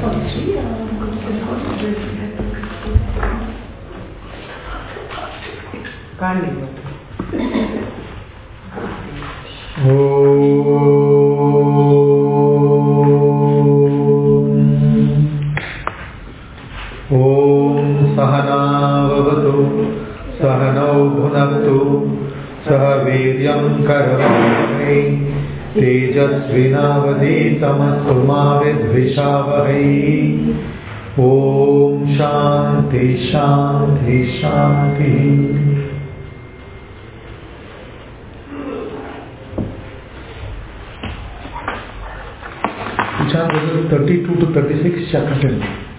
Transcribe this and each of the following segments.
सहनावतु सहनौ भुनक्तु सह वीर्यं करवावहै तेजस्विनावधीतमस्तु मा विद्विषावहै। ओम शांति शांति शांति। Verses 32 to 36, chapter 10.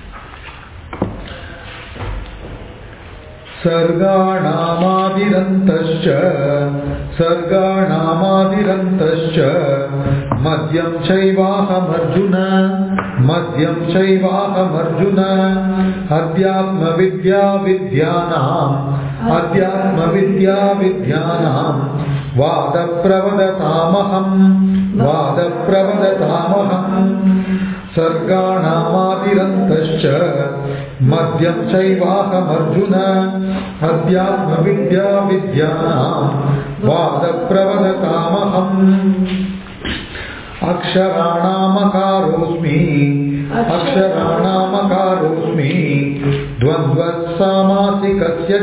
सर्गाणामादिरन्तश्च मध्यं चैवाहमर्जुन अध्यात्मविद्याविद्यानां वादप्रवदतामहम् सर्गाणामादिरन्तश्च मध्यं चैवाहमर्जुन अध्यात्मविद्याविद्यानां वादप्रवदतामहम् अक्षराणामकारोऽस्मि द्वन्द्वस्सामासिकस्य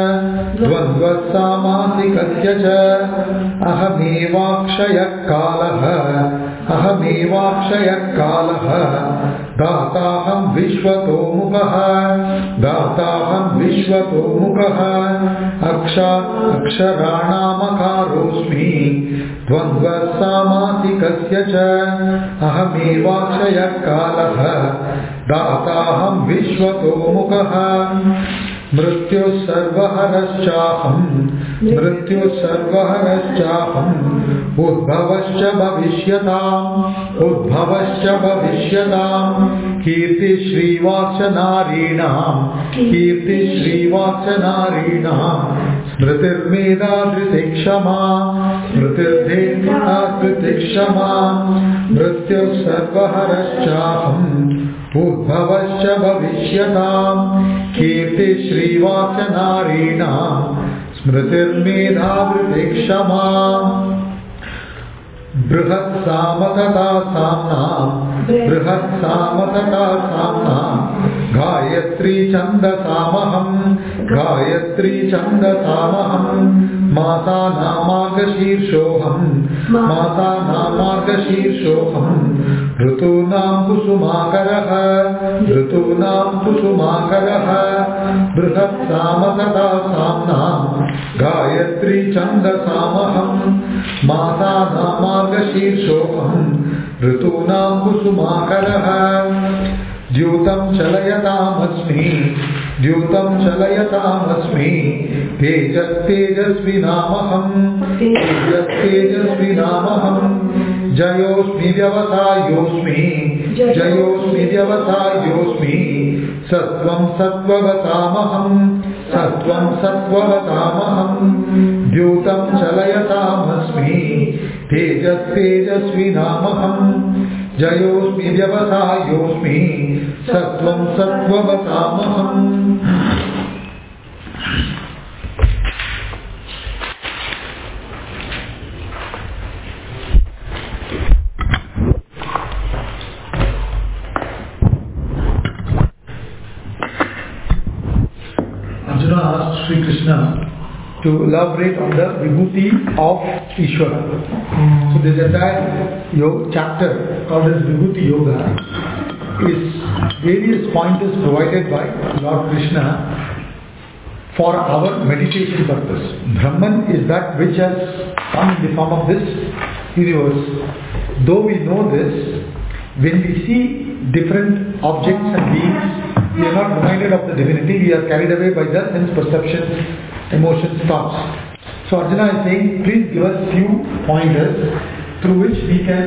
च अहमेवाक्षयः कालः दाताहं विश्वतोमुखः अक्षराणामकारोऽस्मि द्वन्द्वस्सामासिकस्य च अहमेवाक्षयः कालः दाताहं विश्वतोमुखः मृत्युः सर्वहरश्चाहम् उद्भवश्च भविष्यताम् कीर्तिश्रीवाच नारीणां स्मृतिर्मेधा धृतिक्षमा मृत्युः सर्वहरश्चाहम् उद्भवश्च भविष्यताम् कीर्तिश्रीवाच नारीणां स्मृतिर्मेधा धृतिक्षमा बृहत्सामतता साम्नां गायत्री छन्दसामहम् मासानामार्गशीर्षोऽहम् ऋतूनां कुसुमाकरः बृहत्सामतता साम्नां गायत्री छन्दसामहम् मासानामार्गशीर्षोऽहम् ऋतूनां कुसुमाकरः द्यूतं चलयतामस्मि तेजस्तेजस्विनामहम् जयोस्मि व्यवसायोस्मि सत्वं सत्त्ववतामहम् द्यूतं चलयतामस्मि तेजस्तेजस्विनामहम् जयोस्मि व्यवसायोस्मि सत्वं सत्त्ववतामहम्। Arjuna asked Sri Krishna to elaborate on the vibhuti of Ishvara. So this entire chapter called as Vibhuti Yoga is various pointers provided by Lord Krishna for our meditation purpose. Brahman is that which has come in the form of this universe. Though we know this, when we see different objects and beings, we are not reminded of the divinity, we are carried away by the sense perceptions, emotions, thoughts. So Arjuna is saying, please give us few pointers through which we can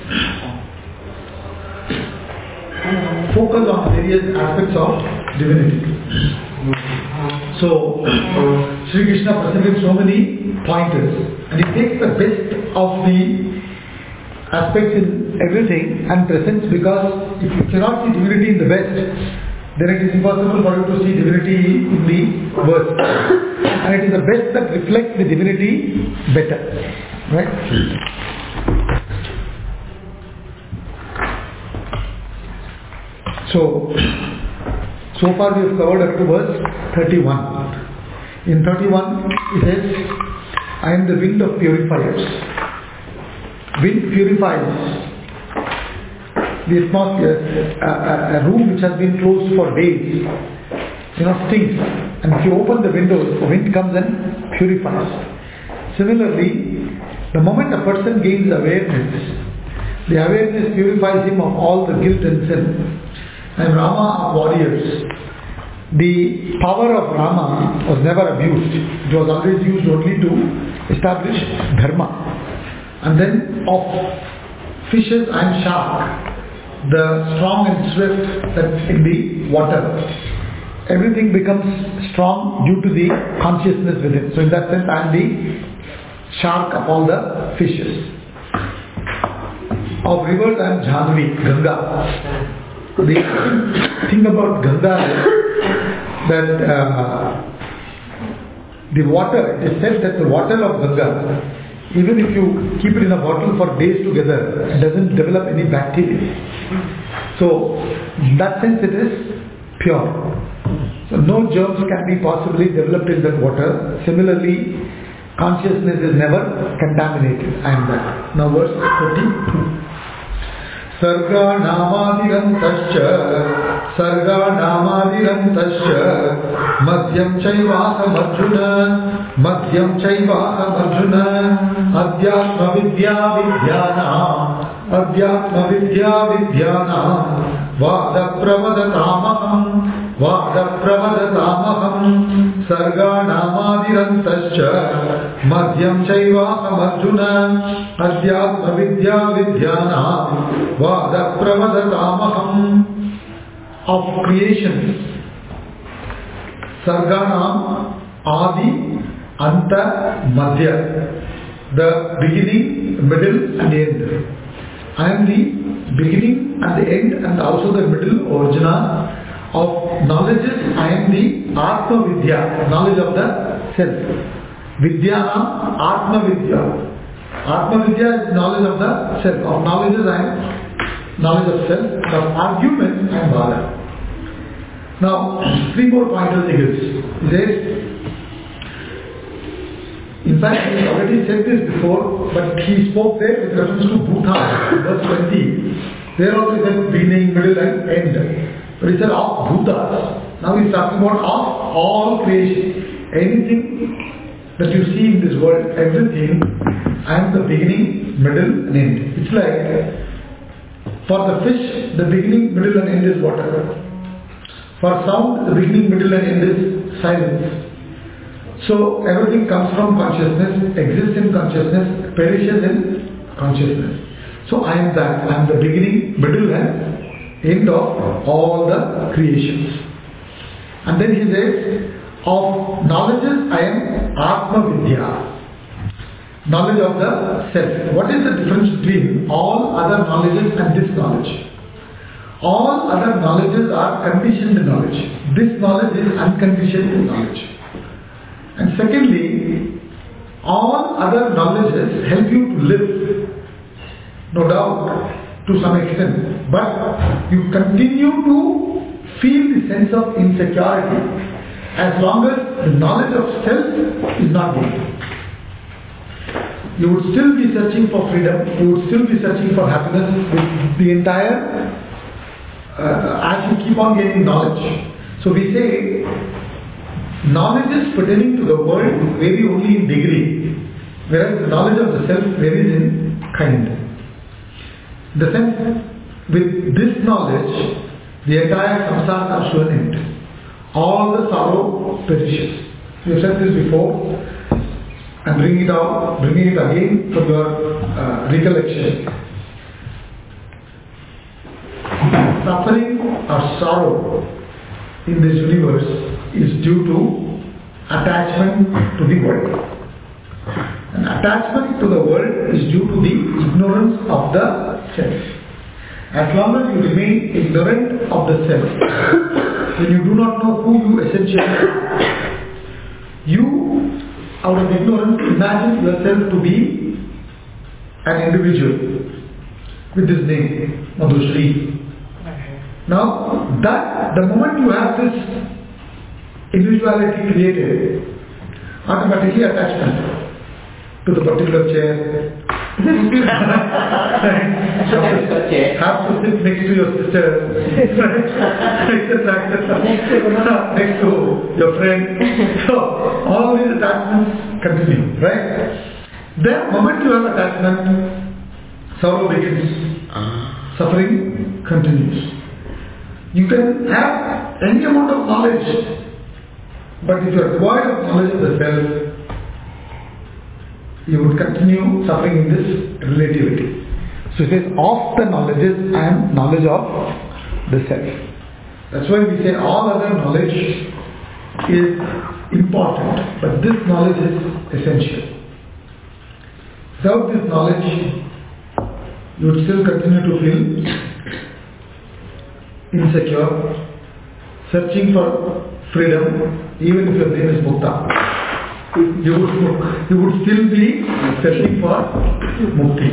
focus on various aspects of divinity. So Sri Krishna presented so many pointers, and he takes the best of the aspects in everything and presence, because if you cannot see divinity in the best, then it is impossible for you to see divinity in the worst. And it is the best that reflects the divinity better. Right? So far we have covered up to verse 31. In 31 it says, I am the wind of purifiers. Wind purifies the atmosphere. A room which has been closed for days, stinks. And if you open the windows, the wind comes and purifies. Similarly, the moment a person gains awareness, the awareness purifies him of all the guilt and sin. And Rama are warriors. The power of Rama was never abused. It was always used only to establish dharma. And then of fishes and shark, the strong and swift that's in the water, everything becomes strong due to the consciousness within. So in that sense, I am the shark of all the fishes. Of rivers, I am Jhanvi, Ganga. The thing about Ganga is that the water, it is said that the water of Ganga, even if you keep it in a bottle for days together, it doesn't develop any bacteria. So, in that sense it is pure. So, no germs can be possibly developed in that water. Similarly, consciousness is never contaminated. I am that. Now verse 32. Sarga namadirantashcha madhyam chaivasam arjuna adhyatma vidya vidyana vada pravadatamaham sarga namadirantashcha madhyam chaivasam arjuna adhyatma vidya vidyana vada pravadatamaham. Of creation, Sargana, Adi, Anta, Madhya, the beginning, middle and end. I am the beginning and the end and also the middle, origina of knowledges. I am the Atma Vidya, knowledge of the self. Vidyana, Atma Vidya. Atma Vidya is knowledge of the self. Of knowledges I am knowledge of self. Of arguments I am Vada. Now, 3 more pointers he gives. He says, in fact, he already said this before, but he spoke there with reference to Bhutan, verse 20. There also he said beginning, middle and end. But he said of Bhutas. Now he is talking about of all creation. Anything that you see in this world, everything, I am the beginning, middle and end. It's like, for the fish, the beginning, middle and end is water. For sound, the beginning, middle and end is silence. So everything comes from consciousness, exists in consciousness, perishes in consciousness. So I am that. I am the beginning, middle and end of all the creations. And then he says, of knowledges I am Atma Vidya. Knowledge of the self. What is the difference between all other knowledges and this knowledge? All other knowledges are conditioned knowledge. This knowledge is unconditioned knowledge. And secondly, all other knowledges help you to live, no doubt, to some extent. But you continue to feel the sense of insecurity as long as the knowledge of self is not gained. You would still be searching for freedom, you would still be searching for happiness with the entire as you keep on gaining knowledge. So we say knowledge is pertaining to the world vary only in degree, whereas the knowledge of the self varies in kind. In the sense, with this knowledge, the entire samsara comes to an end. All the sorrow perishes. We have said this before, and bringing it again from your recollection. Suffering or sorrow in this universe is due to attachment to the world. An attachment to the world is due to the ignorance of the self. As long as you remain ignorant of the self, when you do not know who you essentially are, you, out of ignorance, imagine yourself to be an individual with this name, Madhushri. Now, that the moment you have this individuality created, automatically attachment to the particular chair. Have to sit next to your sister, next to your friend. So, all these attachments continue, right? The moment you have attachment, sorrow begins. Suffering continues. You can have any amount of knowledge, but if you are devoid of knowledge of the self, you would continue suffering in this relativity. So it says, of the knowledges and knowledge of the self. That's why we say all other knowledge is important, but this knowledge is essential. Without this knowledge, you would still continue to feel insecure, searching for freedom, even if your name is Mukta. You would still be searching for mukti.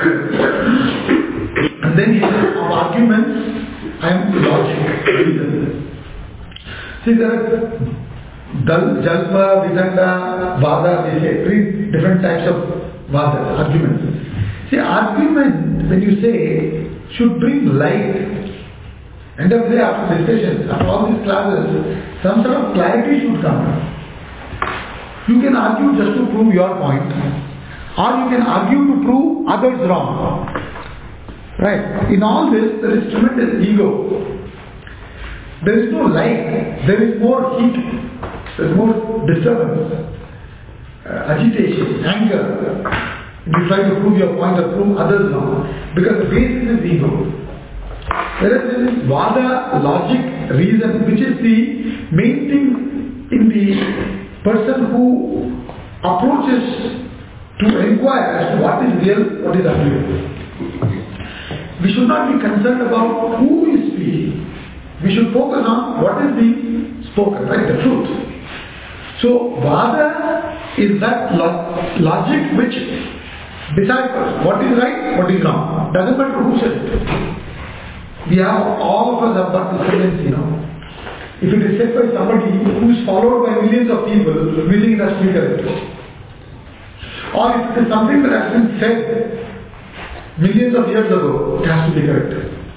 And then he says, of arguments and logic, reason. See, there are Jalpa, Vidanda, Vada, they say, 3 different types of Vada, arguments. See, argument, when you say, should bring light. End of the day, after discussions, after all these classes, some sort of clarity should come. You can argue just to prove your point, or you can argue to prove others wrong. Right? In all this, there is tremendous ego. There is no light. There is more heat. There is more disturbance, agitation, anger. You try to prove your point or prove others wrong, because the basis is ego. Whereas there is Vada, logic, reason, which is the main thing in the person who approaches to inquire as to what is real, what is unreal. We should not be concerned about who is speaking. We should focus on what is being spoken, right? The truth. So, Vada is that logic which deciphers what is right, what is wrong. Doesn't matter who says it. We have, all of us have got this tendency, If it is said by somebody who is followed by millions of people, we think it has to be correct. Or if it is something that has been said millions of years ago, it has to be correct.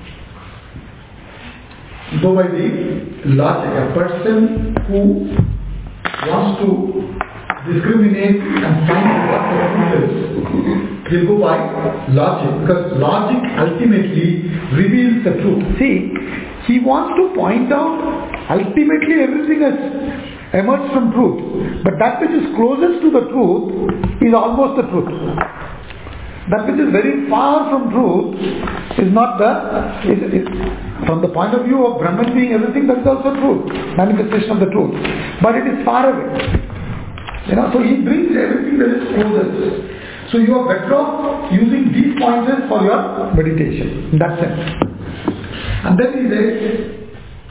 Go by the logic. A person who wants to discriminate and find what the truth is, will go by logic, because logic ultimately reveals the truth. See, he wants to point out ultimately everything has emerged from truth, but that which is closest to the truth is almost the truth. That which is very far from truth is not from the point of view of Brahman being everything, that is also truth, manifestation of the truth, but it is far away. So he brings everything that is closest. So you are better off using these pointers for your meditation, in that sense. And then he says,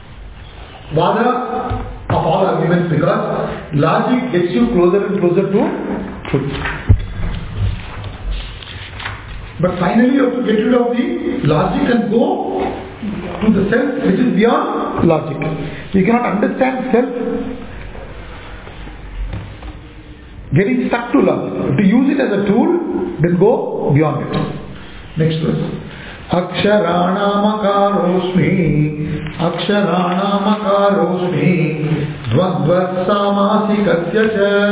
Vada of all arguments, because logic gets you closer and closer to truth. But finally you have to get rid of the logic and go to the self which is beyond logic. You cannot understand self getting stuck to logic. To use it as a tool, then go beyond it. Next verse. Aksharanamakarosmi Dvadvasamasikasyya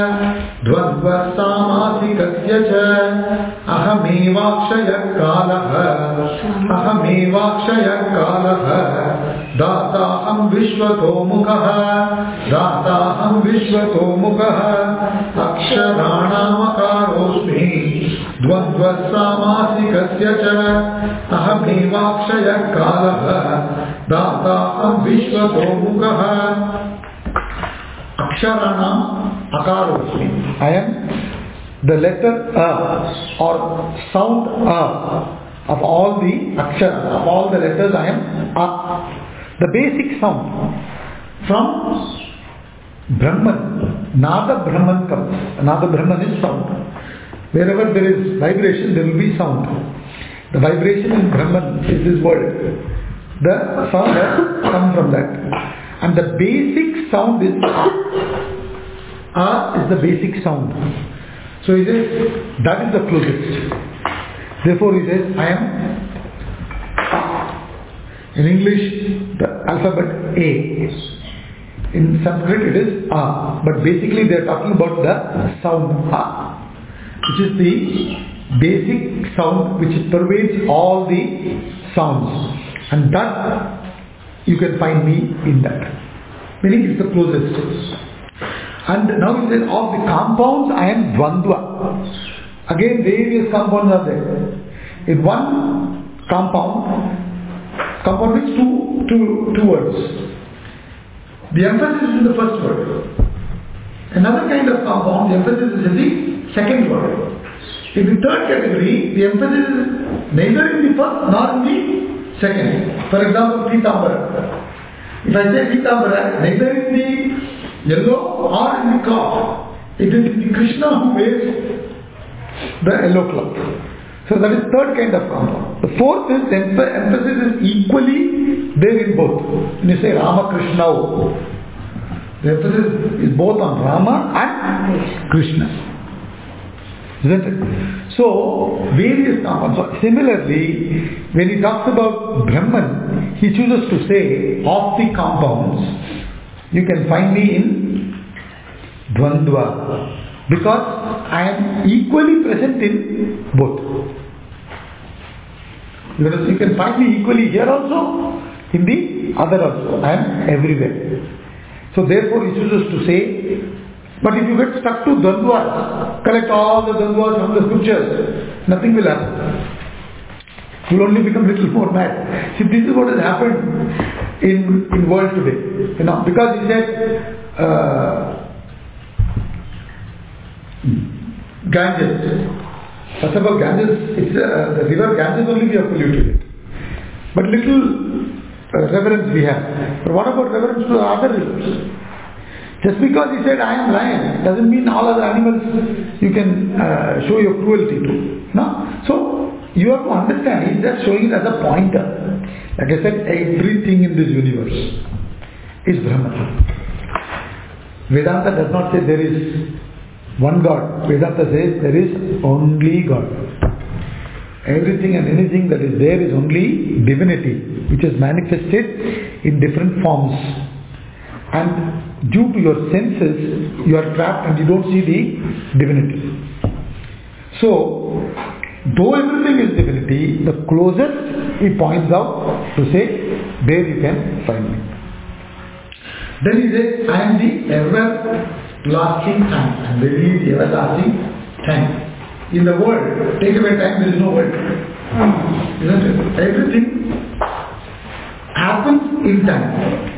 Ahamevakshaya Kalaha Dataham Vishwatomukaha Aksharanamakarosmi Dvadvasamasikasyya Ahamevakshaya Kalaha Dataham Vishwatomukaha. Aksharanam Akarosmi. I am the letter A or sound A of all the aksharas, of all the letters I am A. The basic sound from Brahman, Nada Brahman comes. Nada Brahman is sound. Wherever there is vibration, there will be sound. The vibration in Brahman is this word. The sound has come from that. And the basic sound is A. A is the basic sound. So he says, that is the closest. Therefore he says, I am A. In English, the alphabet A. In Sanskrit it is A. But basically they are talking about the sound A, which is the basic sound which pervades all the sounds. And that, you can find me in that. Meaning it's the closest. And now he says, of the compounds I am Dvandva. Again various compounds are there. In one compound means two words. The emphasis is in the first word. Another kind of compound, the emphasis is in the second word. In the third category, the emphasis is neither in the first nor in the second. For example, Pitambara. If I say Pitambara, neither in the yellow or in the cloth. It is the Krishna who wears the yellow cloth. So that is third kind of compound. The fourth is emphasis is equally there in both. When you say Rama Krishna, the emphasis is both on Rama and Krishna. Isn't it? So, various compounds. So, similarly, when he talks about Brahman, he chooses to say, of the compounds, you can find me in Dvandva. Because I am equally present in both. You can find me equally here also, in the other also. I am everywhere. So therefore he chooses to say, but if you get stuck to Dvandvas, collect all the Dvandvas from the scriptures, nothing will happen. You will only become a little more mad. See, this is what has happened in world today. Because he said, Ganges. First of all, Ganges, the river Ganges only we have polluted it. But little reverence we have. But what about reverence to other rivers? Just because he said, I am lion, doesn't mean all other animals you can show your cruelty to. No? So, you have to understand, he's just showing it as a pointer. Like I said, everything in this universe is Brahman. Vedanta does not say there is one God. Vedanta says there is only God. Everything and anything that is there is only divinity, which is manifested in different forms. And due to your senses, you are trapped and you don't see the divinity. So, though everything is divinity, the closest he points out to say, there you can find me. Then he says, I am the everlasting time. I am really the everlasting time. In the world, take away time, there is no world. Isn't it? Everything happens in time.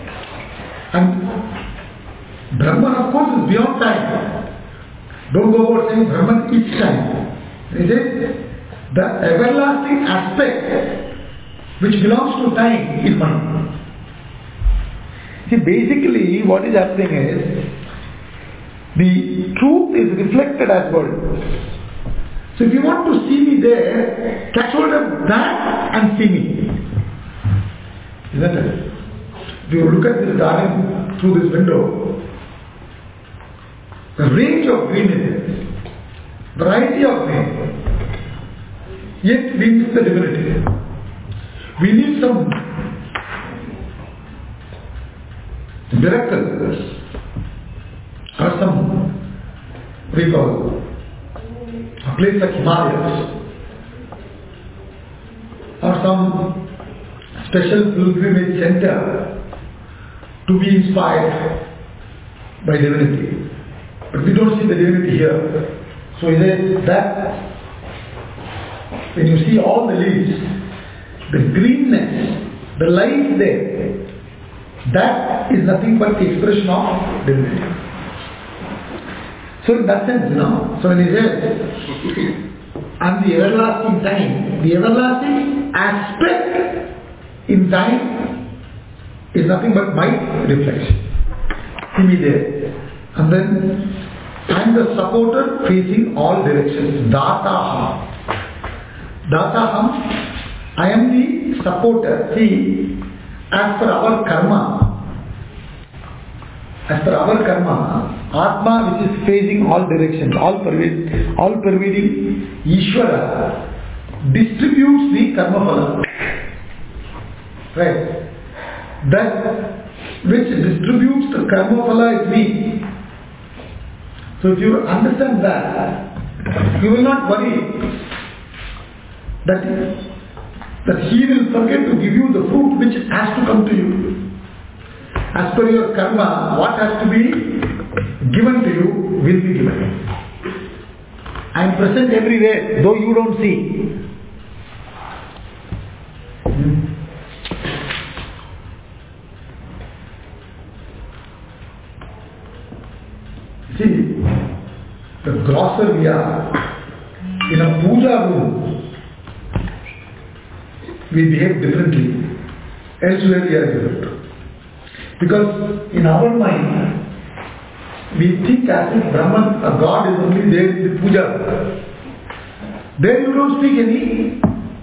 And Brahman, of course, is beyond time. Don't go about saying Brahman is time. He says, the everlasting aspect which belongs to time is mind. See, basically what is happening is, the truth is reflected as world. So if you want to see me there, catch hold of that and see me. Isn't it? If you look at this garden through this window, the range of greenery, variety of green, yet we miss the divinity. We need some miracle or some recall. A place like Himalayas or some special pilgrimage center to be inspired by divinity. But we don't see the divinity here. So it is that when you see all the leaves, the greenness, the light there, that is nothing but the expression of divinity. So in that sense, so when he says, and the everlasting time, the everlasting aspect in time is nothing but my reflection. See me there. And then I am the supporter facing all directions. Dataham. Dataham. I am the supporter. See, as per our karma, Atma, which is facing all directions, all pervading, Ishvara distributes the karma phala. Right? That which distributes the karma phala is me. So if you understand that, you will not worry that he will forget to give you the fruit which has to come to you. As per your karma, what has to be given to you will be given. I am present everywhere, though you don't see. See, the grosser we are, in a puja room, we behave differently. Elsewhere we are different. Because in our mind, we think as if Brahman, a God, is only there in the puja. There you don't speak any,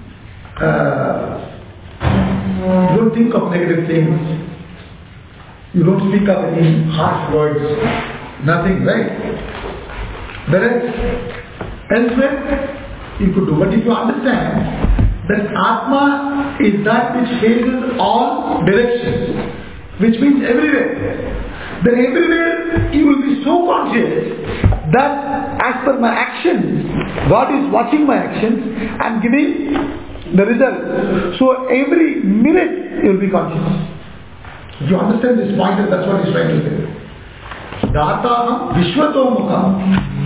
you don't think of negative things. You don't speak of any harsh words. Nothing, right? Whereas elsewhere you could do. But if you understand that Atma is that which faces all directions, which means everywhere, then everywhere you will be so conscious that as per my actions, God is watching my actions and giving the result. So every minute you will be conscious. If you understand this point, that's what he's trying to say. Dataham Vishwatomukam.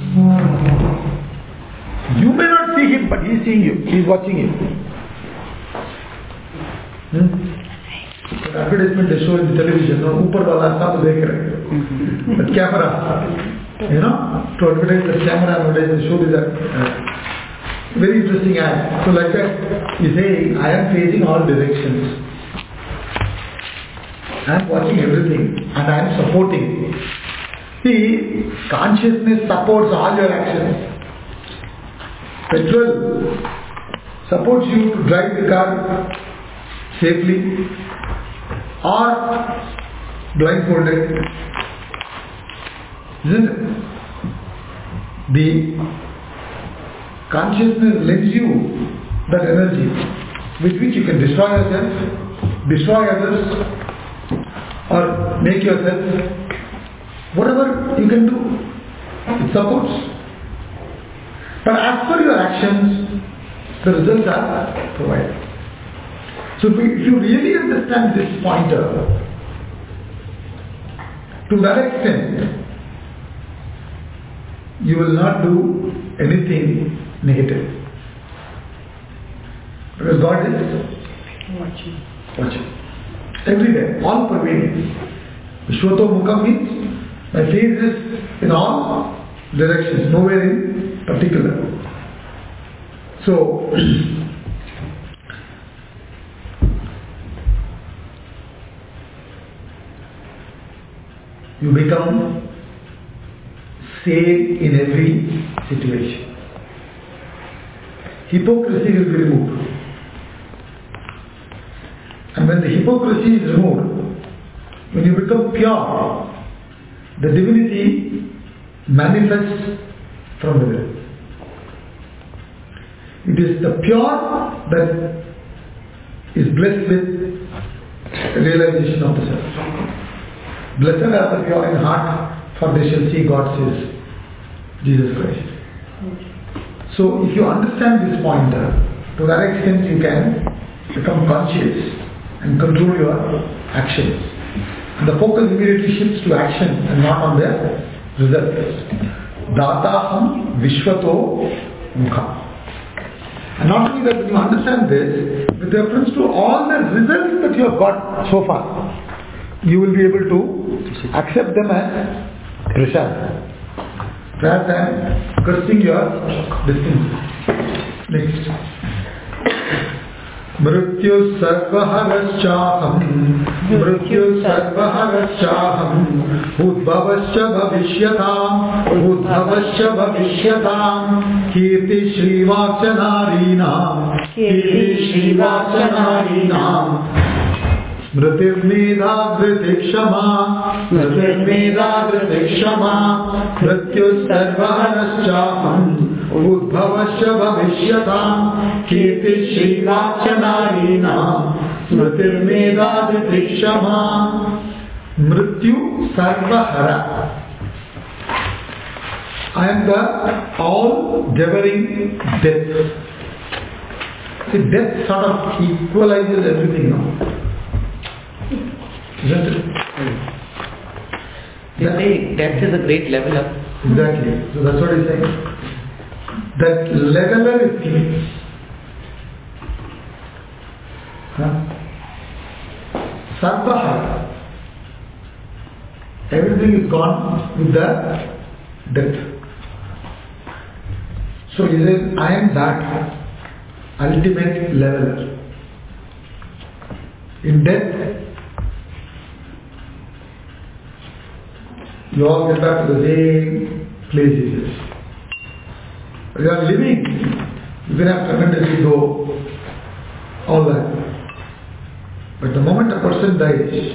You may not see him, but he is seeing you. He is watching you. Advertisement they show in the television, Upar wala sab dekh rahe. The camera, to advertise the camera, they show this very interesting ad. So like that, he is saying, I am facing all directions. I am watching everything and I am supporting. See, consciousness supports all your actions. Petrol supports you to drive the car safely or blindfolded. Isn't it? The consciousness lends you that energy with which you can destroy yourself, destroy others, or make yourself. Whatever you can do, it supports. But as per your actions, the results are provided. So if you really understand this pointer, to that extent, you will not do anything negative. Because God is watching. Everywhere, all pervading. Vishwato Mukha means my face is in all directions, nowhere in particular. So, you become sane in every situation. Hypocrisy will be removed. And when the hypocrisy is removed, when you become pure, the divinity manifests from within. It is the pure that is blessed with realization of the self. Blessed are the pure in heart, for they shall see God, says Jesus Christ. So if you understand this pointer, to that extent you can become conscious and control your actions. And the focus immediately shifts to action and not on the results. Dataham Vishwato Mukha. And not only that, when you understand this, with reference to all the results that you have got so far, you will be able to accept them as prasad. rather than cursing your destiny. Next. Mrityu sarvaharashchaham Mrityu sarvaharashchaham Udbhavascha bhavishyatam Kirti Shrivacanarinam Smritirmedha Dhritikshama Mrityu sarvaharashchaham Udbhavascha bhavishyatam Kirti Shrivacanarinam Smritirmedha Dhritikshama. Mrityu sarvahara. I am the all-devouring death. See, death sort of equalizes everything now. Isn't it? You say death is a great leveler. Exactly. So that's what he's saying. That leveler is king. Sarvahara. Everything is gone with the death. So he says, I am that ultimate leveler. In death, you all get back to the same places. You are living, you can have tremendous ego, all that. But the moment a person dies,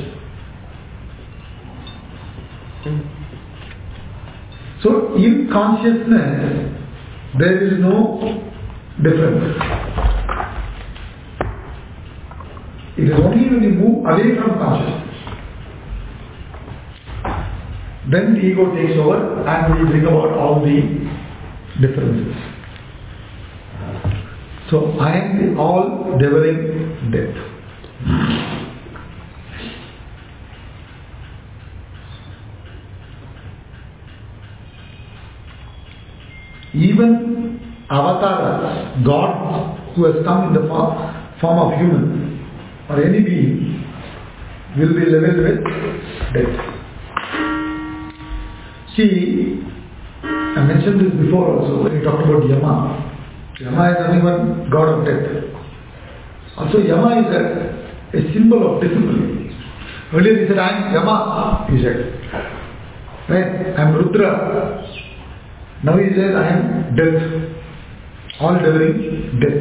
so in consciousness, there is no difference. It is only when you move away from consciousness, then the ego takes over and we bring about all the differences. So I am the all-devouring death. Even avatars, God who has come in the form of human or any being will be leveled with death. See, I mentioned this before also when we talked about Yama. Yama is nothing but god of death. Also Yama is a symbol of discipline. Earlier he said, I am Yama, he said. Right? I am Rudra. Now he says, I am death. All-devouring death.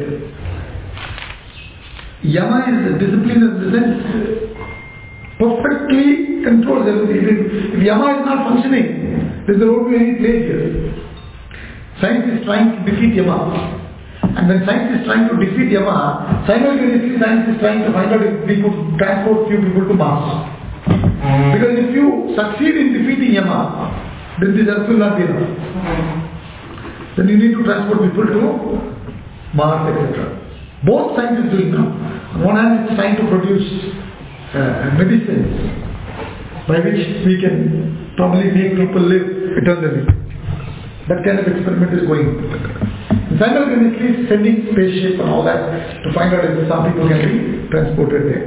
Yama is a discipline in the sense perfectly controls everything. If Yama is not functioning, there won't be any place here. Science is trying to defeat Yama. And when science is trying to defeat Yama, simultaneously science is trying to find out if we could transport few people to Mars. Because if you succeed in defeating Yama, then this earth will not be enough. Then you need to transport people to Mars, etc. Both science is doing now. On one hand, it's trying to produce medicines by which we can probably make people live eternally. That kind of experiment is going. And simultaneously sending spaceship and all that to find out if some people can be transported there.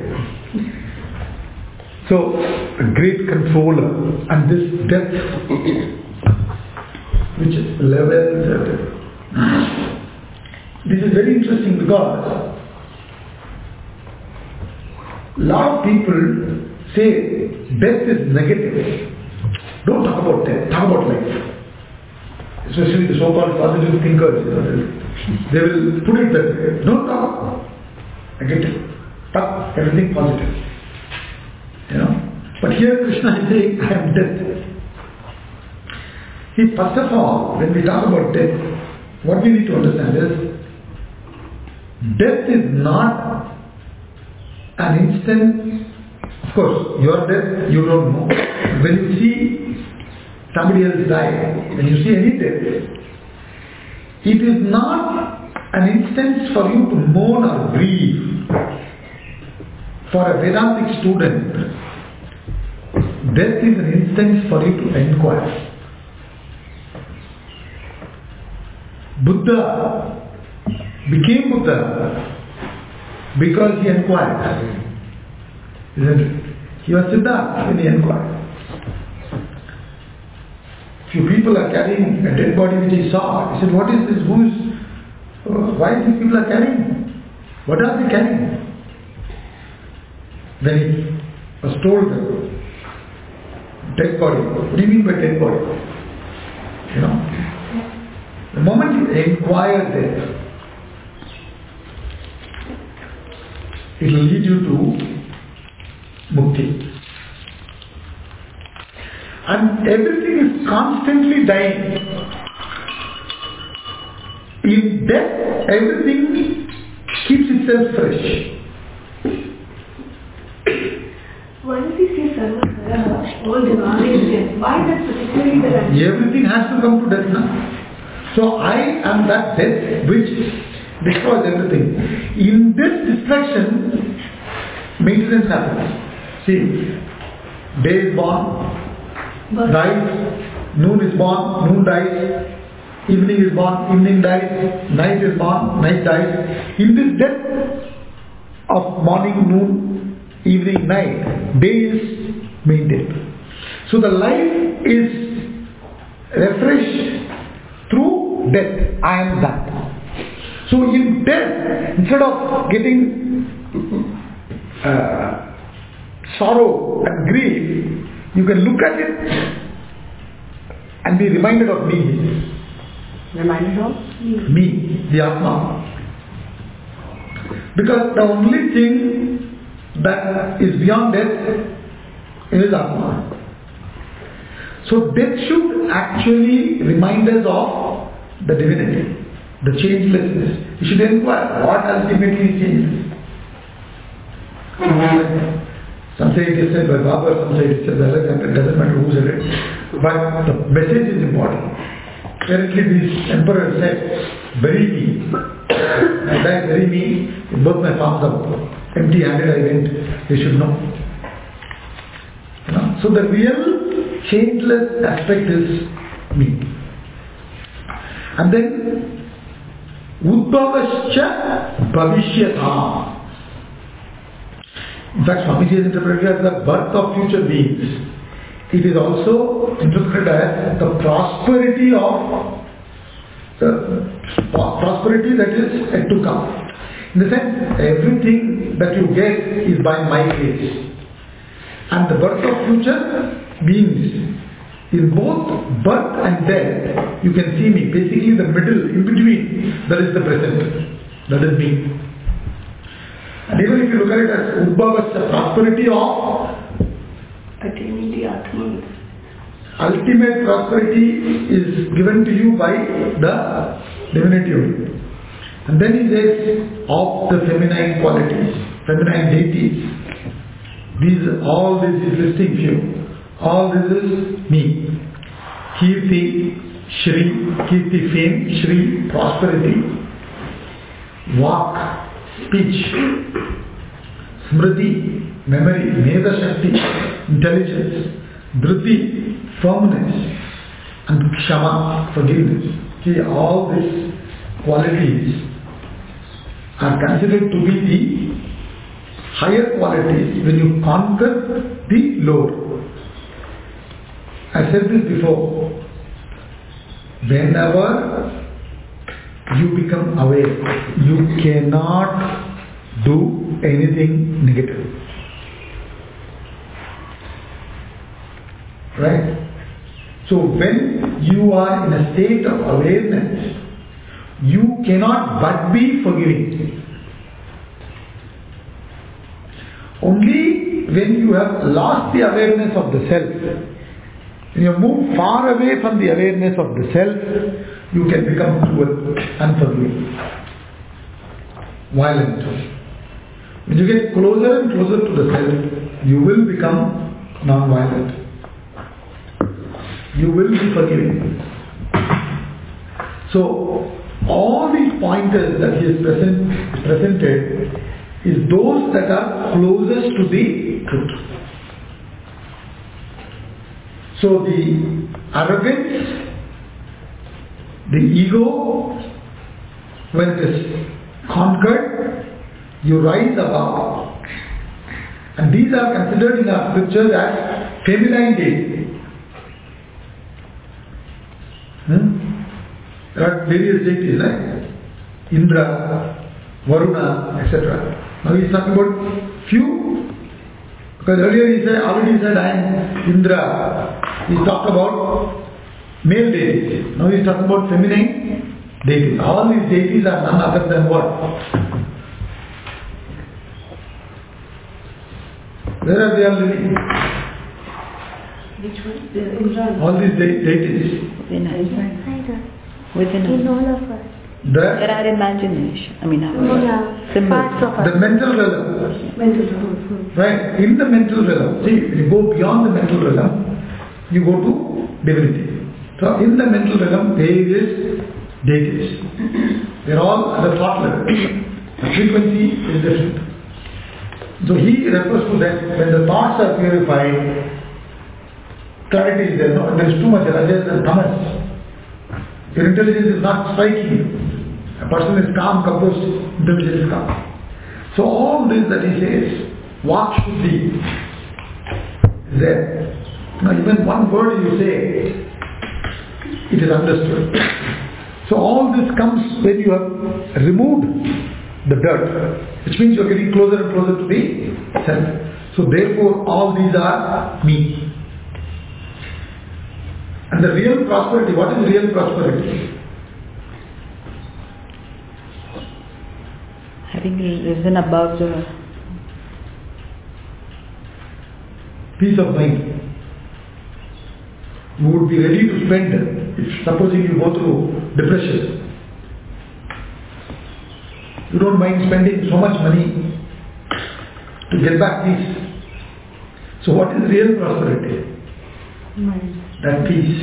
So, a great controller, and this death which levels everything. This is very interesting because a lot of people say death is negative. Don't talk about death, talk about life. Especially the so-called positive thinkers, they will put it that way. Don't talk negative, talk everything positive. But here Krishna is saying, I am death. See, first of all, when we talk about death, what we need to understand is, death is not an instant. Of course, your death, you don't know. When you see somebody else die, when you see any death, it is not an instance for you to mourn or grieve. For a Vedantic student, death is an instance for you to inquire. Buddha became Buddha because he inquired. Isn't it? He was Siddhartha when he inquired. few people are carrying a dead body which he saw. He said, what is this? Why these people are carrying? What are they carrying? Then he was told that dead body. What do you mean by dead body? You know, the moment you inquire there, it will lead you to mukti. And everything is constantly dying. In death, everything keeps itself fresh. Why does he say Sarva all divine? Why that particularly the right? Everything has to come to death now. So I am that death which destroys everything. In this destruction, maintenance happens. See, day is born, dies, noon is born, noon dies, evening is born, evening dies, night is born, night dies. In this death of morning, noon, evening, night, day is maintained. So the life is refreshed through death. I am that. So in death, instead of getting sorrow and grief, you can look at it and be reminded of me. Reminded of? Me, the Atma. Because the only thing that is beyond death is Atma. So death should actually remind us of the divinity, the changelessness. You should inquire what ultimately is changeless. Some say it is said by Baba, some say it is said by Alexander, it doesn't matter who said it. But the message is important. Currently this emperor said, bury me. And I bury me, in both my palms up. Empty handed I went, they should know. You know? So the real changeless aspect is me. And then Udbhavascha Bhavishyata. In fact, Swamiji has interpreted it as the birth of future beings. It is also interpreted as the prosperity that is yet to come. In the sense, everything that you get is by my grace. And the birth of future beings, in both birth and death, you can see me. Basically the middle, in between, that is the present. That is me. And even if you look at it as Udbhava, the prosperity of attaining the Atman. Ultimate prosperity is given to you by the divinity only. And then he says of the feminine qualities, feminine deities. All this is listing few. All this is me. Kirti, Shri, Kirti fame, Shri prosperity, Vak, speech, Smriti, memory, Meda Shakti, intelligence, Dhruti, firmness, and Kshama, forgiveness. See, all these qualities are considered to be the higher qualities when you conquer the lower. I said this before. Whenever you become aware, you cannot do anything negative. Right? So when you are in a state of awareness, you cannot but be forgiving. Only when you have lost the awareness of the self, when you move far away from the awareness of the self, you can become cruel, unforgiving, violent. When you get closer and closer to the self, you will become non-violent. You will be forgiving. So, all these pointers that he has presented is those that are closest to the truth. So the arrogance, the ego, when it is conquered, you rise above. And these are considered in our scriptures as feminine deity. There are various deities like Indra, Varuna, etc. Now he is talking about few, because earlier he already said I am Indra. He talked about male deities. Now he is talking about feminine deities. All these deities are none other than what? Where are they all living? Which one? Indra. All these deities. Within us. Within In us. all of us. There are imagination. I mean, Yeah. symbols. Parts of us. The mental realm. Mental realm. Right? In the mental realm, see, when you go beyond the mental realm, you go to divinity. So in the mental realm, various deities. They are all at the thought level. The frequency is different. So he refers to that when the thoughts are purified, clarity is there. No? There is too much rajas and tamas. Your intelligence is not striking you. A person is calm, composed, intelligence is calm. So all this that he says, what should be is there. Now even one word you say, it is understood. So all this comes when you have removed the dirt, which means you are getting closer and closer to the self. So therefore all these are me. And the real prosperity, what is real prosperity? Having risen above the Peace of mind. You would be ready to spend, if supposing you go through depression, you don't mind spending so much money to get back peace. So what is real prosperity? That peace.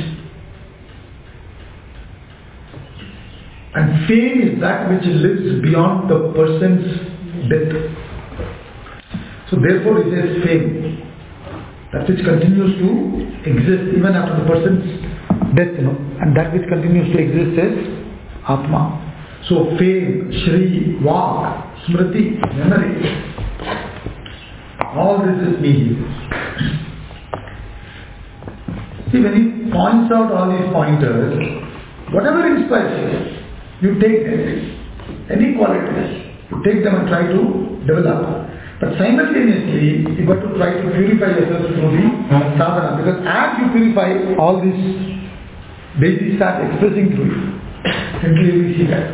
And fame is that which lives beyond the person's death. So therefore it says fame. That which continues to exist even after the person's death, and that which continues to exist is Atma. So fame, Shri, Vak, Smriti, memory, all this is me. See, when he points out all these pointers, whatever inspires you take them, any qualities, you take them and try to develop. But simultaneously, you got to try to purify yourself through the sadhana, because as you purify, all these deities start expressing through you. And clearly see that.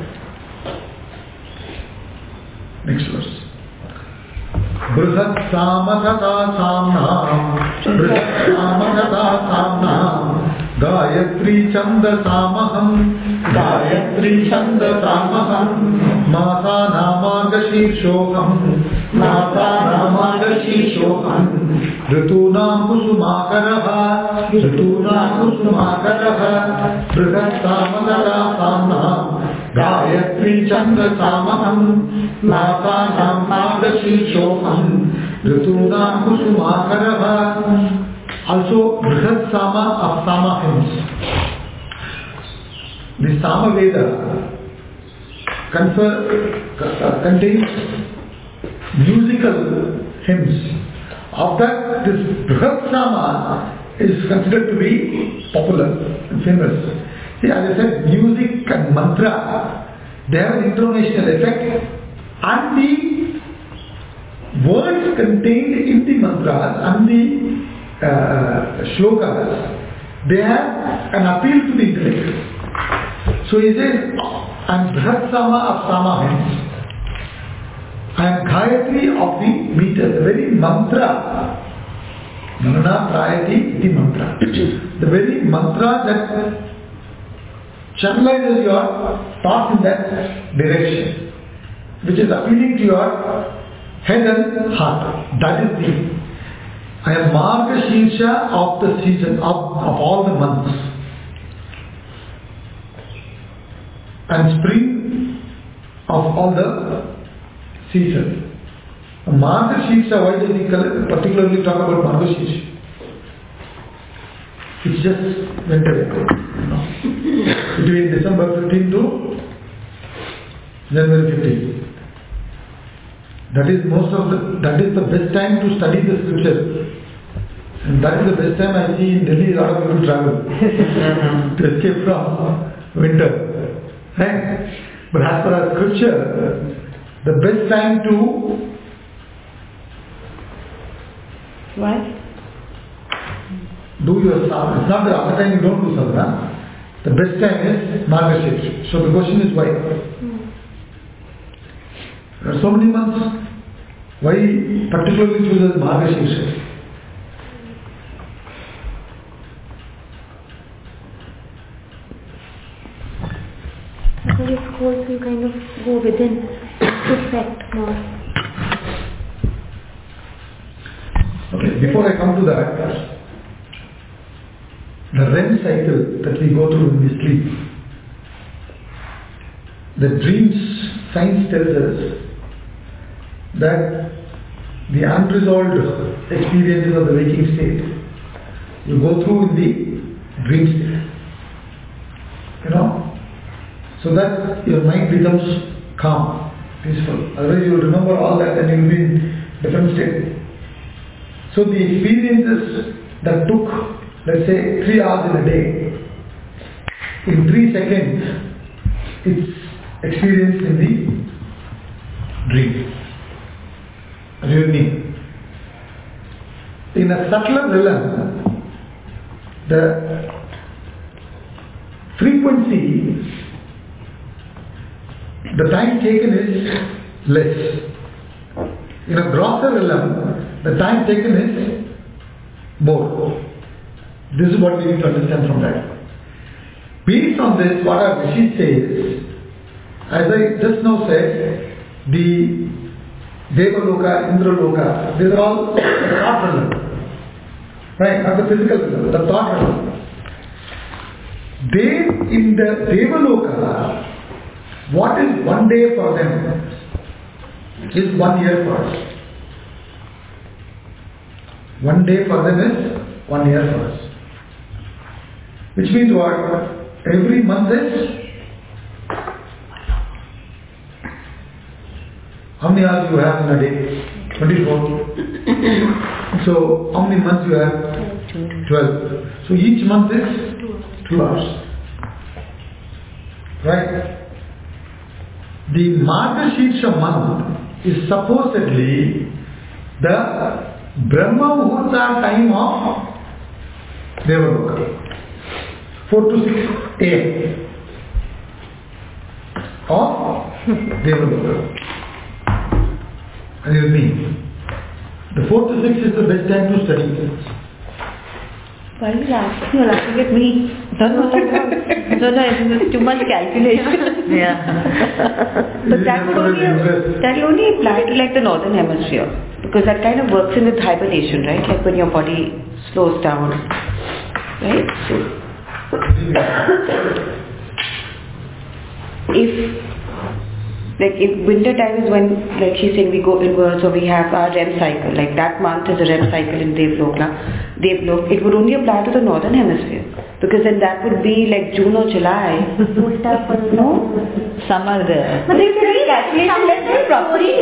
Next verse. Brihat samatata samnam, Brihat samatata samnam, Gayatri chanda samaham, Gayatri chanda samaham, Masa namaga shokam, Masa namaga shokam, Ritunam kusumakaraha, Ritunam kusumakaraha, Brihat samatata samnam, Gayatri chanda samaham, Mata namadashi shoham, Ritunam kusumakaraha. Also, Brihat Sama of Sama hymns. The Sama Veda contains musical hymns. Of that, this Brihat Sama is considered to be popular and famous. See, as I said, music and mantra, they have an intonational effect, and the words contained in the mantras and the shlokas, they have an appeal to the intellect. So he says, I am Brihat Sama of Sama hymns. I am Gayatri of the meter, the very mantra. Nana Prayati iti mantra. The very mantra that channelizes your thoughts in that direction, which is appealing to your head and heart. That is the I am Marga Shirsha of the season, of all the months. And spring of all the seasons. Marga Shirsha, why does he particularly talk about Marga Shirsha? It just went away. Between December 15 to January 15. That is the best time to study the scripture. And that is the best time I see in Delhi a lot of people travel to escape from winter. Right? But as per our scripture, the best time to Why? do your sadhana, it's not the other time you don't do sadhana. The best time is Margashirsha. So the question is why? There are so many months. Why particularly choose as Margashirsha? Because it goes to kind of go within, perfect more. Okay, before I come to that, the REM cycle that we go through when we sleep, the dreams, science tells us that the unresolved experiences of the waking state, you go through in the dream state. So that your mind becomes calm, peaceful. Otherwise you will remember all that and you will be in different state. So the experiences that took, let's say, 3 hours in a day, in 3 seconds, it's experienced in the dream. Are you with me? In a subtler realm, the frequency, the time taken is less. In a grosser realm, the time taken is more. This is what we need to understand from that. Based on this, what our Rishi says, as I just now said, the Devaloka, Indraloka, these are all the thought realm. Right, not the physical realm, the thought realm. They, in the Devaloka, what is 1 day for them is 1 year for us. 1 day for them is 1 year for us. Which means what? Every month is, how many hours you have in a day? 24. So how many months you have? 12. So each month is 2 hours. Right? The Margashirsha month is supposedly the Brahma Muhurta time of Devaloka. 4 to 6 a.m. of Devaloka. Are you with me? The 4 to 6 is the best time to study. Why are you asking? You're laughing at me. No, it's too much calculation. Yeah. But that will only apply to like the northern hemisphere. Because that kind of works in with hibernation, right? Like when your body slows down. Right? So, if winter time is when, like she's saying, we go inwards or we have our REM cycle, like that month is a REM cycle in Devlok, it would only apply to the northern hemisphere. Because then that would be like June or July. No? Summer there. But it's very calculated properly.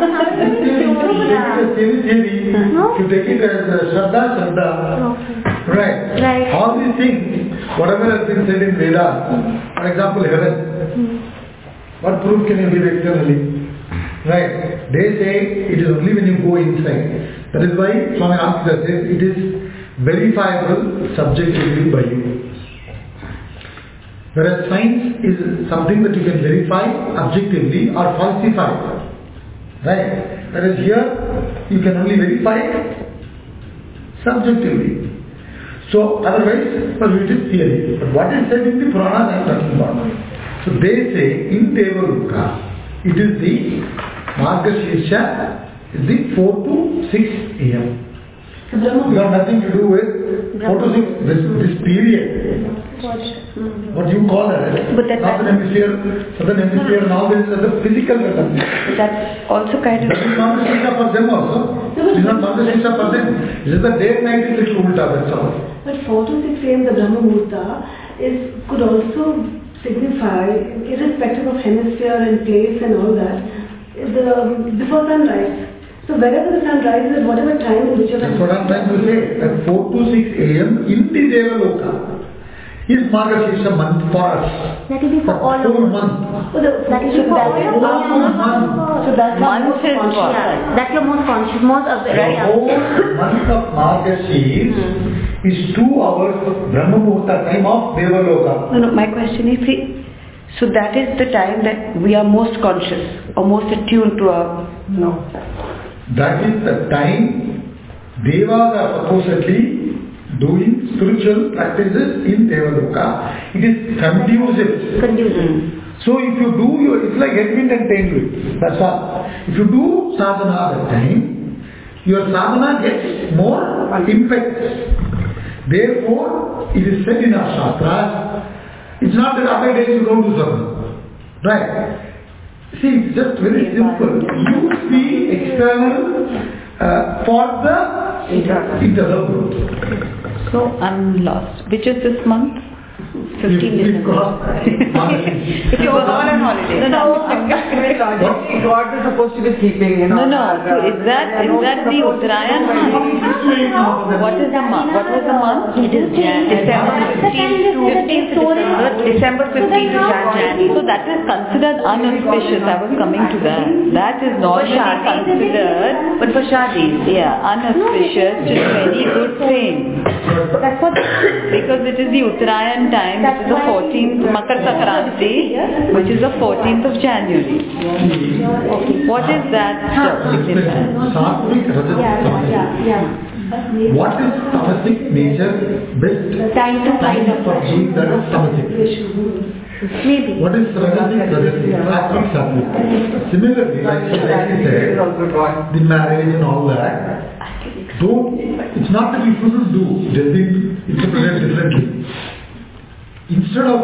You take it as Shraddha. Right. All these things, whatever has been said in Vedas, for example, heaven. What proof can you give externally? Right. They say it is only when you go inside. That is why Swami Ramkita says it is verifiable subjectively by you. Whereas science is something that you can verify objectively or falsify. Right. Whereas here you can only verify it subjectively. So otherwise, well, it is theory. But what is said in the Puranas I am talking about. So they say in Devaloka, it is the Margashirsha is the 4 to 6 a.m. You have nothing to do with 4 to 6, this period. What you call it, Northern Hemisphere, Southern Hemisphere, and all this is the physical rhythm. That's also kind of... That is Margashirsha for them also. It is not Margashirsha for them. It is the day and night is little ulta, that's all. But 4 to 6 a.m. the Brahma Muhurta could also signify, irrespective of hemisphere and place and all that, before sunrise. So wherever the sun rises at whatever time in whichever... That's what I'm trying to say. At 4 to 6 a.m. in the Devaloka. is Margashirsha month for us. That will be for all whole of us. month. That will be for all of us. So that's Month is what? Yeah, that's your most conscious, most very The whole month of Margashir is 2 hours Brahma Muhurta time of Devaloka. No, my question is, so that is the time that we are most conscious or most attuned to our... No. That is the time Devas are supposedly doing spiritual practices in Devaloka. It is conducive. So if you do it's like Edmund and Tainwood. That's all. If you do sadhana that time, your sadhana gets more impact. Therefore, it is said in our Shastras, it's not that other days you don't do sadhana. Right? See, it's just very simple. Use the external for the internal growth. So I'm lost. Which is this month? 15 December. If you go on holiday. God is supposed to be keeping, No. So is that the Uttarayan month? What is the month? What was the month? It is December 15th to 15th December. December 15th to January. So that is considered unauspicious. I was coming to that. That is normally considered, but for Shadis, unauspicious, which is a very good thing. Because it is the Uttarayan time, which is the 14th, Makar Sankranti, which is the 14th of January. What is that signifies? Sattvic, Rajat, Tamasic. What is Tamasic nature? Best Time to find a for doing that is Tamasic. Maybe. What is Rajasic, Sattvic, Sattvic? Similarly, like she said, the marriage and all that, it's not that you shouldn't do, just being interpreted differently. Instead of,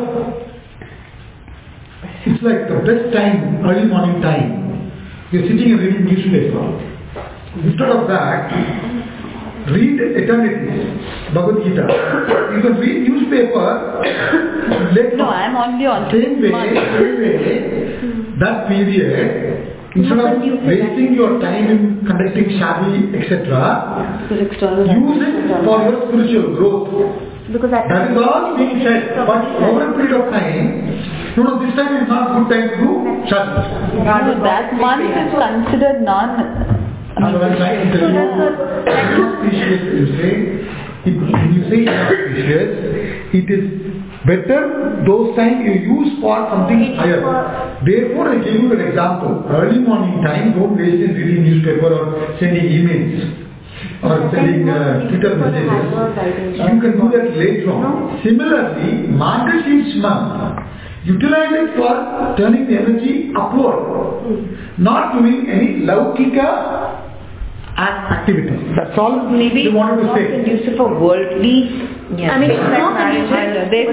it's like the best time, early morning time, you're sitting and reading newspaper. Instead of that, read Eternities, Bhagavad Gita. You can read newspaper, No, I'm only on same way, that period, instead of wasting your time in conducting shadi, etc., use it for your spiritual growth. Because that is all being said. But over a period of time, this time is not good time to do shadi. No, that month is considered non... So I'm trying to tell you, inauspicious, when you say inauspicious, it is better those times you use for something higher. Therefore, I gave you an example. Early morning time, don't waste in reading newspaper or sending emails or sending Twitter messages. You can do that later on. Similarly, Margashirsha, utilize it for turning the energy upward, not doing any laukika activities. That's all Maybe they wanted to say. Conducive for worldly... I mean, it's more conducive. They say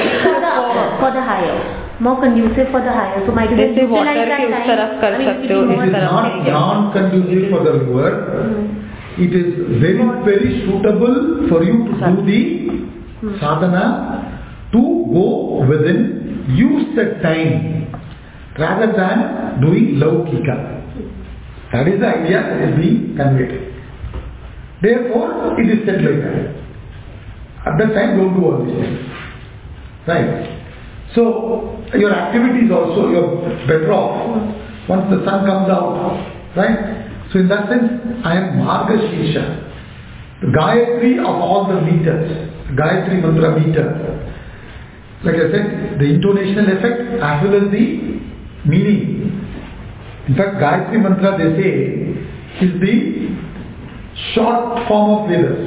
for the higher. More conducive for the higher. So might they say utilize water that ke us time. taraf kar sakte ho, It is not non-conducive for the river. It is very, very suitable for you to do the sadhana, to go within, use the time rather than doing laukika. That is the idea that is being conveyed. Therefore, it is said like that. At that time, don't do all these things. Right? So, your activities also, you're better off once the sun comes out. Right? So, in that sense, I am Margashirsha, the Gayatri of all the meters, Gayatri Mantra meter. Like I said, the intonational effect as well as the meaning. In fact, Gayatri Mantra, they say, is the short form of Vedas.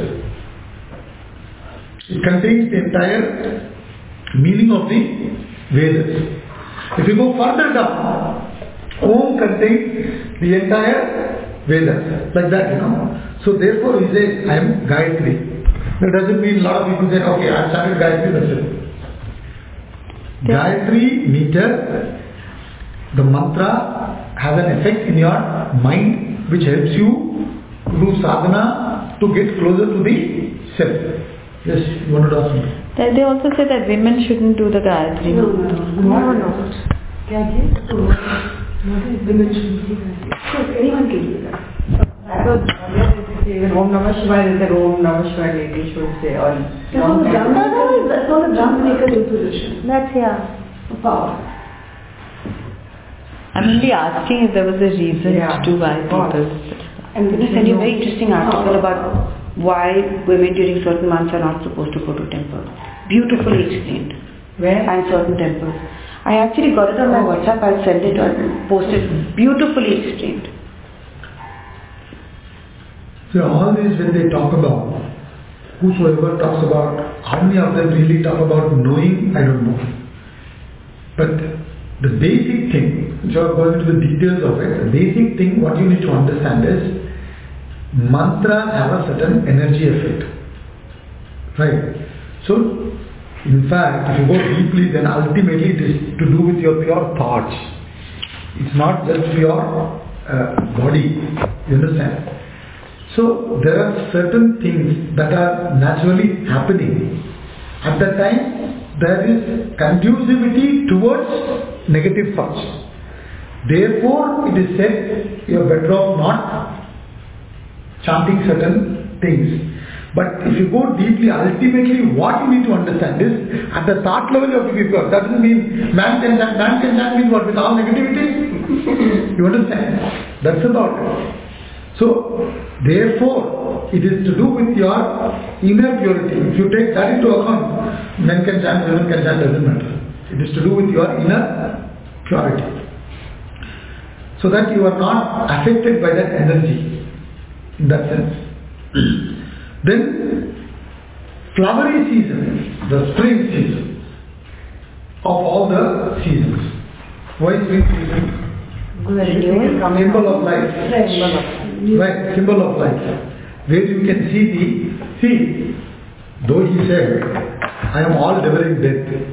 It contains the entire meaning of the Vedas. If you go further down, Om contains the entire Vedas. Like that, So therefore, he says, I am Gayatri. That doesn't mean a lot of people say, okay, I started Gayatri, that's it. Gayatri meter, the mantra has an effect in your mind which helps you do sadhana to get closer to the self. Yes, you wanted to ask me? They also say that women shouldn't do the Gayatri. No. Anyone can do that. even Om Namah Shivaya, they said Om Namah Shivaya lady should say. Or That's not the drum maker imposition. That's of power. I'm only asking if there was a reason to why people. I'm going to send you a very interesting article about why women during certain months are not supposed to go to temples. Beautifully explained. Where? And certain temples. I actually got it on my WhatsApp. I'll send it or post it. Beautifully explained. So all this when they talk about, whosoever talks about, how many of them really talk about knowing, I don't know. But the basic thing, which I am going into the details of it, the basic thing what you need to understand is, mantras have a certain energy effect. Right? So, in fact, if you go deeply, then ultimately it is to do with your pure thoughts. It's not just your body. You understand? So, there are certain things that are naturally happening. At that time, there is conducivity towards negative thoughts. Therefore, it is said you are better off not chanting certain things. But if you go deeply, ultimately what you need to understand is, at the thought level you have to be pure. That doesn't mean man can chant means what? With all negativity? You understand? That's about it. So, therefore, it is to do with your inner purity. If you take that into account, men can chant, women can chant, doesn't matter. It is to do with your inner purity. So that you are not affected by that energy, in that sense. Then, flowery season, the spring season, of all the seasons. Why spring season? Symbol of life. Right, symbol of life. Where you can see though he said, I am all devouring death.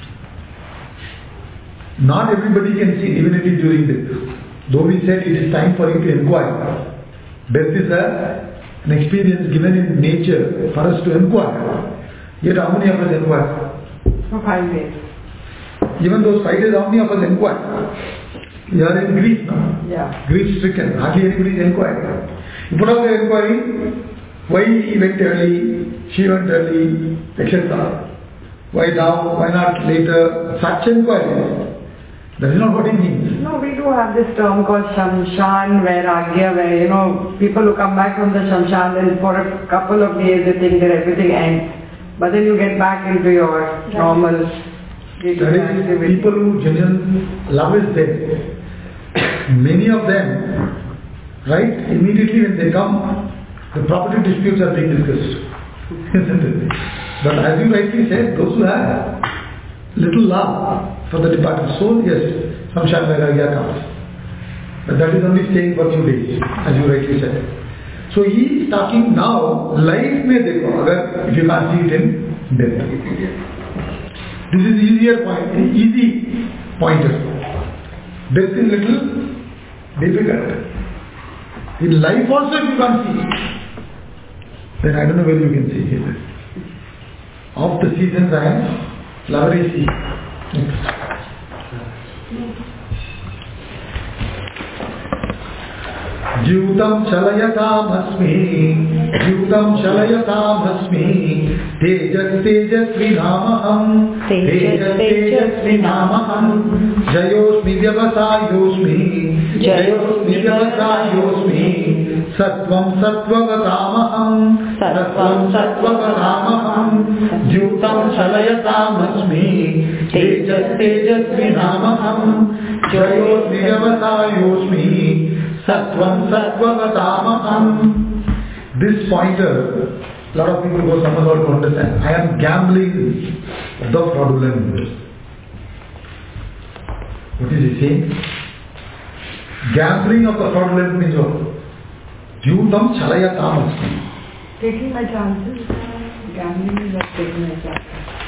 Not everybody can see divinity during death. Though we said it is time for you to inquire. Death is an experience given in nature for us to inquire. Yet how many of us inquire? For 5 days. Even those 5 days, how many of us inquire? We are in grief now. Yeah. Grief stricken. Hardly anybody is inquiring. You put up the inquiry, why he went early, she went early, etc. Why now, why not later? Such inquiries. That is not what it means. No, we do have this term called Shamshan Vairagya, where, people who come back from the Shamshan, then for a couple of days they think that everything ends. But then you get back into your normal activity. People who genuine love is there. Many of them, right, immediately when they come, the property disputes are being discussed. Isn't it? But as you rightly said, those who have little love for the departed soul, yes, Samshan Vairagya comes. But that is only staying for 2 days, as you rightly said. So he is talking now, life mein dekho, if you can't see it in death. This is easy pointer. Death is little difficult. In life also if you can't see, then I don't know whether you can see it. Of the seasons I am flowery sea. Next. Jyutam chalayatamasmi, Jyutam chalayatamasmi, Tejas tejasvinamaham, Tejas tejasvinamaham, Jayosmi vyavasayosmi, Jayosmi vyavasayosmi, Sattvam sattvagatamaham, Sattvam sattvagatamaham, Jyutam chalayatamasmi, Tejas tejasvinamaham, Jayosmi vyavasayosmi, Sattvam sattvagatamaham. This pointer, a lot of people go somehow to understand. I am gambling the fraudulent. What is he saying? Gambling of the fraudulent means what? Jyutam chalayatamasmi. Taking my chances. Gambling is like taking my chances.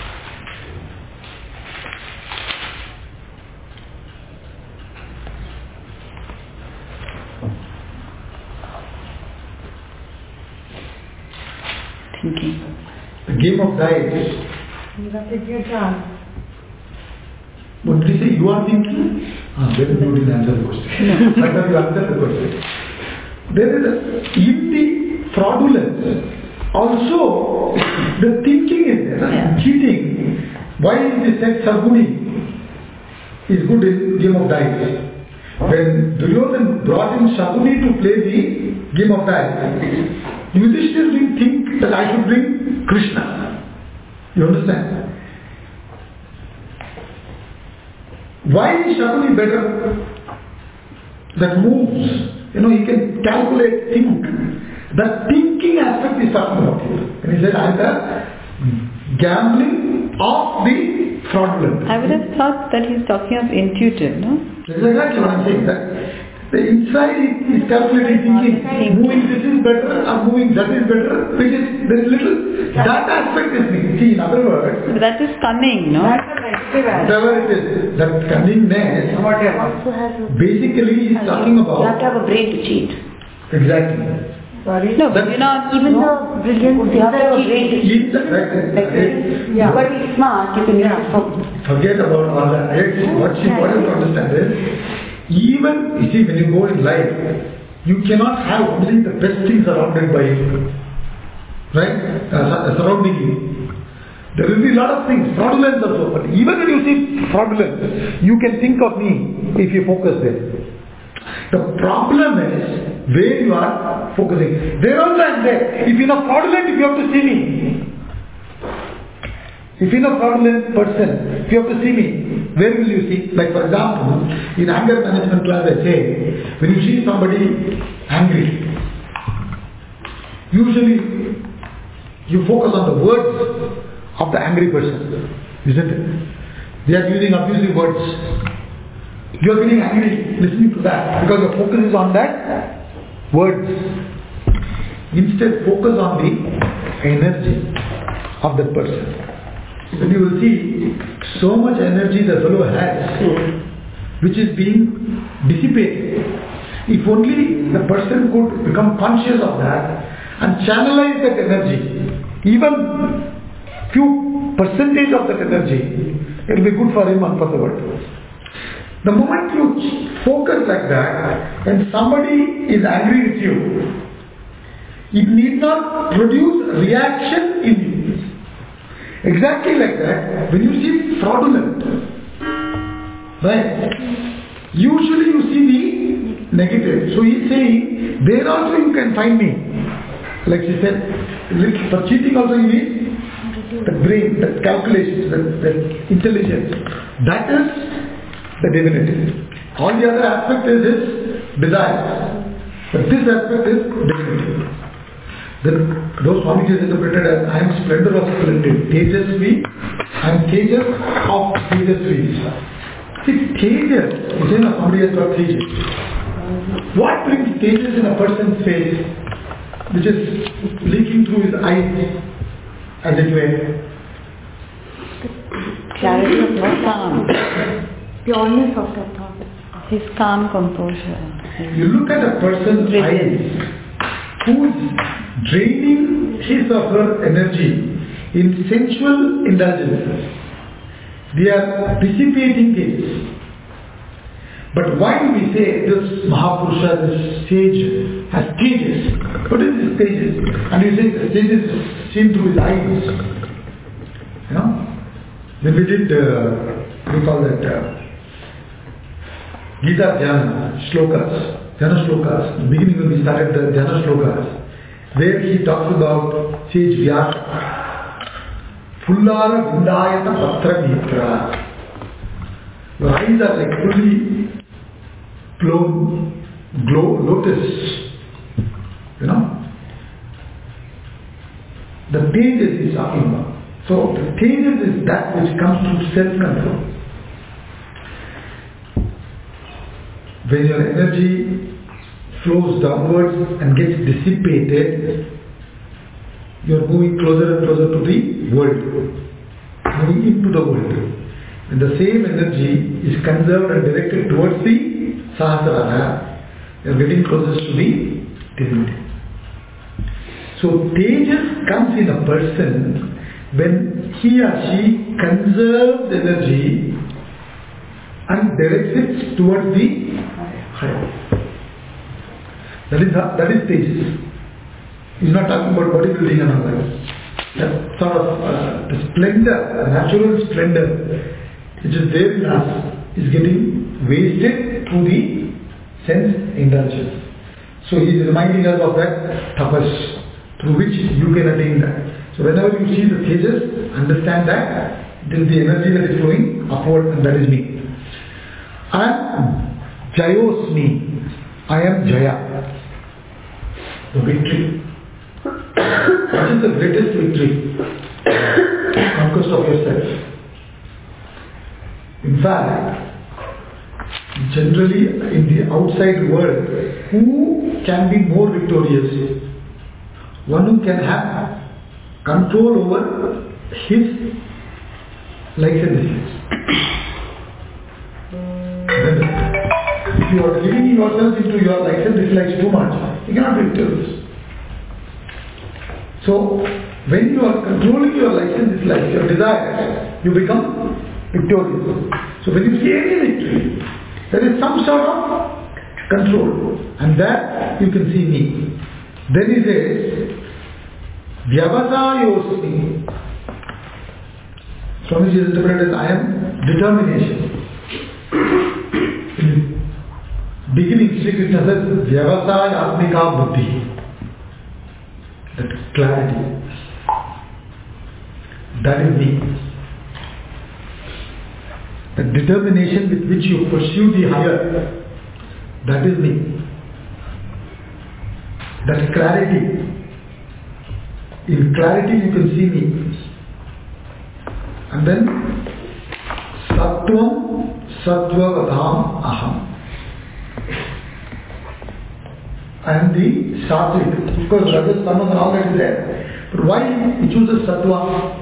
Thinking. The game of dice. You have to take your chance. What did he say? You are thinking? Then you didn't answer the question. I thought you answered the question. There is in fraudulence, also the thinking is there, cheating. Why is this said Sarguni is good in game of dice? When Duryodhan brought in Shakuni to play the game of dice, Yudhishthira didn't think that I should bring Krishna. You understand? Why is Shakuni better? That moves. He can calculate, think. The thinking aspect is talking about here. And he said, I'm the gambling of the fraudulent. I would have thought that he's talking of intuitive, no? That's exactly what I'm saying. That the inside is calculating, thinking, moving this is better or moving that is better, which is very little. That aspect is missing. See, in other words, But that is cunning, no? whatever it is, that cunningness, Also has a basically is talking You have about. to have a brain to cheat. Exactly. Sorry? No, That- you're not even the brilliance You have to have a brain to cheat. Yeah. But he's smart, you can use it for... Forget about all that. What you have to understand is, even, you see, when you go in life, you cannot have only the best things surrounded by you. Right? Surrounding you. There will be a lot of things, fraudulence also. But even when you see fraudulence, you can think of me if you focus there. The problem is where you are focusing. There also I am there. If you are fraudulent, if you have to see me. If you are a fraudulent person, if you have to see me, where will you see? Like for example, in anger management class I say, when you see somebody angry, usually you focus on the words of the angry person, isn't it? They are using abusive words. You are getting angry listening to that because your focus is on that words. Instead, focus on the energy of that person. Then you will see so much energy the fellow has, which is being dissipated. If only the person could become conscious of that and channelize that energy, even few percentage of that energy, it will be good for him and for the world. The moment you focus like that, and somebody is angry with you, it need not produce reaction in you. Exactly like that, when you see fraudulent, right? Usually you see the negative. So he's saying, there also you can find me. Like she said, for cheating also you need the brain, the calculations, the intelligence. That is the divinity. All the other aspect is his desire. But this aspect is divinity. Then those Swamiji interpreted as I am splendor of splendid, Tejasvi, I am Tejas of Tejasvi. See, Tejas, you say somebody has got Tejas. What brings Tejas in a person's face, which is leaking through his eyes, as it were? Clarity of thought. pureness of the thought. His calm composure. You look at a person's Brilliant. eyes, who is draining his or her energy in sensual indulgences. They are dissipating things. But why do we say this Mahapurusha, this sage has stages? What is this stages? And you say the stages is seen through his eyes. You know? When we did, what do you call that? Gita Dhyana Shlokas, Dhyana Shlokas. In the beginning when we started the Dhyana Shlokas, where he talks about sage Vyasa. Fullara Vindayata Patra Mitra. Your eyes are like fully blown, lotus. You know? The tejas is talking about. So the tejas is that which comes through self-control. When your energy flows downwards and gets dissipated, you are moving closer and closer to the world, moving into the world. When the same energy is conserved and directed towards the Sahasrara, you are getting closer to the divinity. So tejas comes in a person when he or she conserves energy and directs it towards the higher. That is tejas. He's not talking about bodybuilding and all that. That sort of the splendor, natural splendor, which is there in us, is getting wasted through the sense indulgence. So he is reminding us of that tapas, through which you can attain that. So whenever you see the tejas, understand that it is the energy that is flowing upward, and that is me. I am Jayosmi. I am Jaya. The victory. What is the greatest victory? Conquest of yourself. In fact, generally in the outside world, who can be more victorious? One who can have control over his likes and dislikes. If you are leading yourself into your likes and dislikes too much, you cannot be victorious. So, when you are controlling your likes and dislikes, your desires, you become victorious. So when you see any victory, there is some sort of control, and that you can see me. Then he says, Vyavasayosmi. Swamiji is interpreted as I am determination. In the beginning, Sri Krishna says, Vyavasayatmika buddhi. That clarity. That is me. The determination with which you pursue the higher, that is me. That clarity. In clarity you can see me. And then Sattvam Sattvavadham Aham. I am the Sattvic. Of course, Rajas, Tamas and all that is there. But why he chooses Sattva?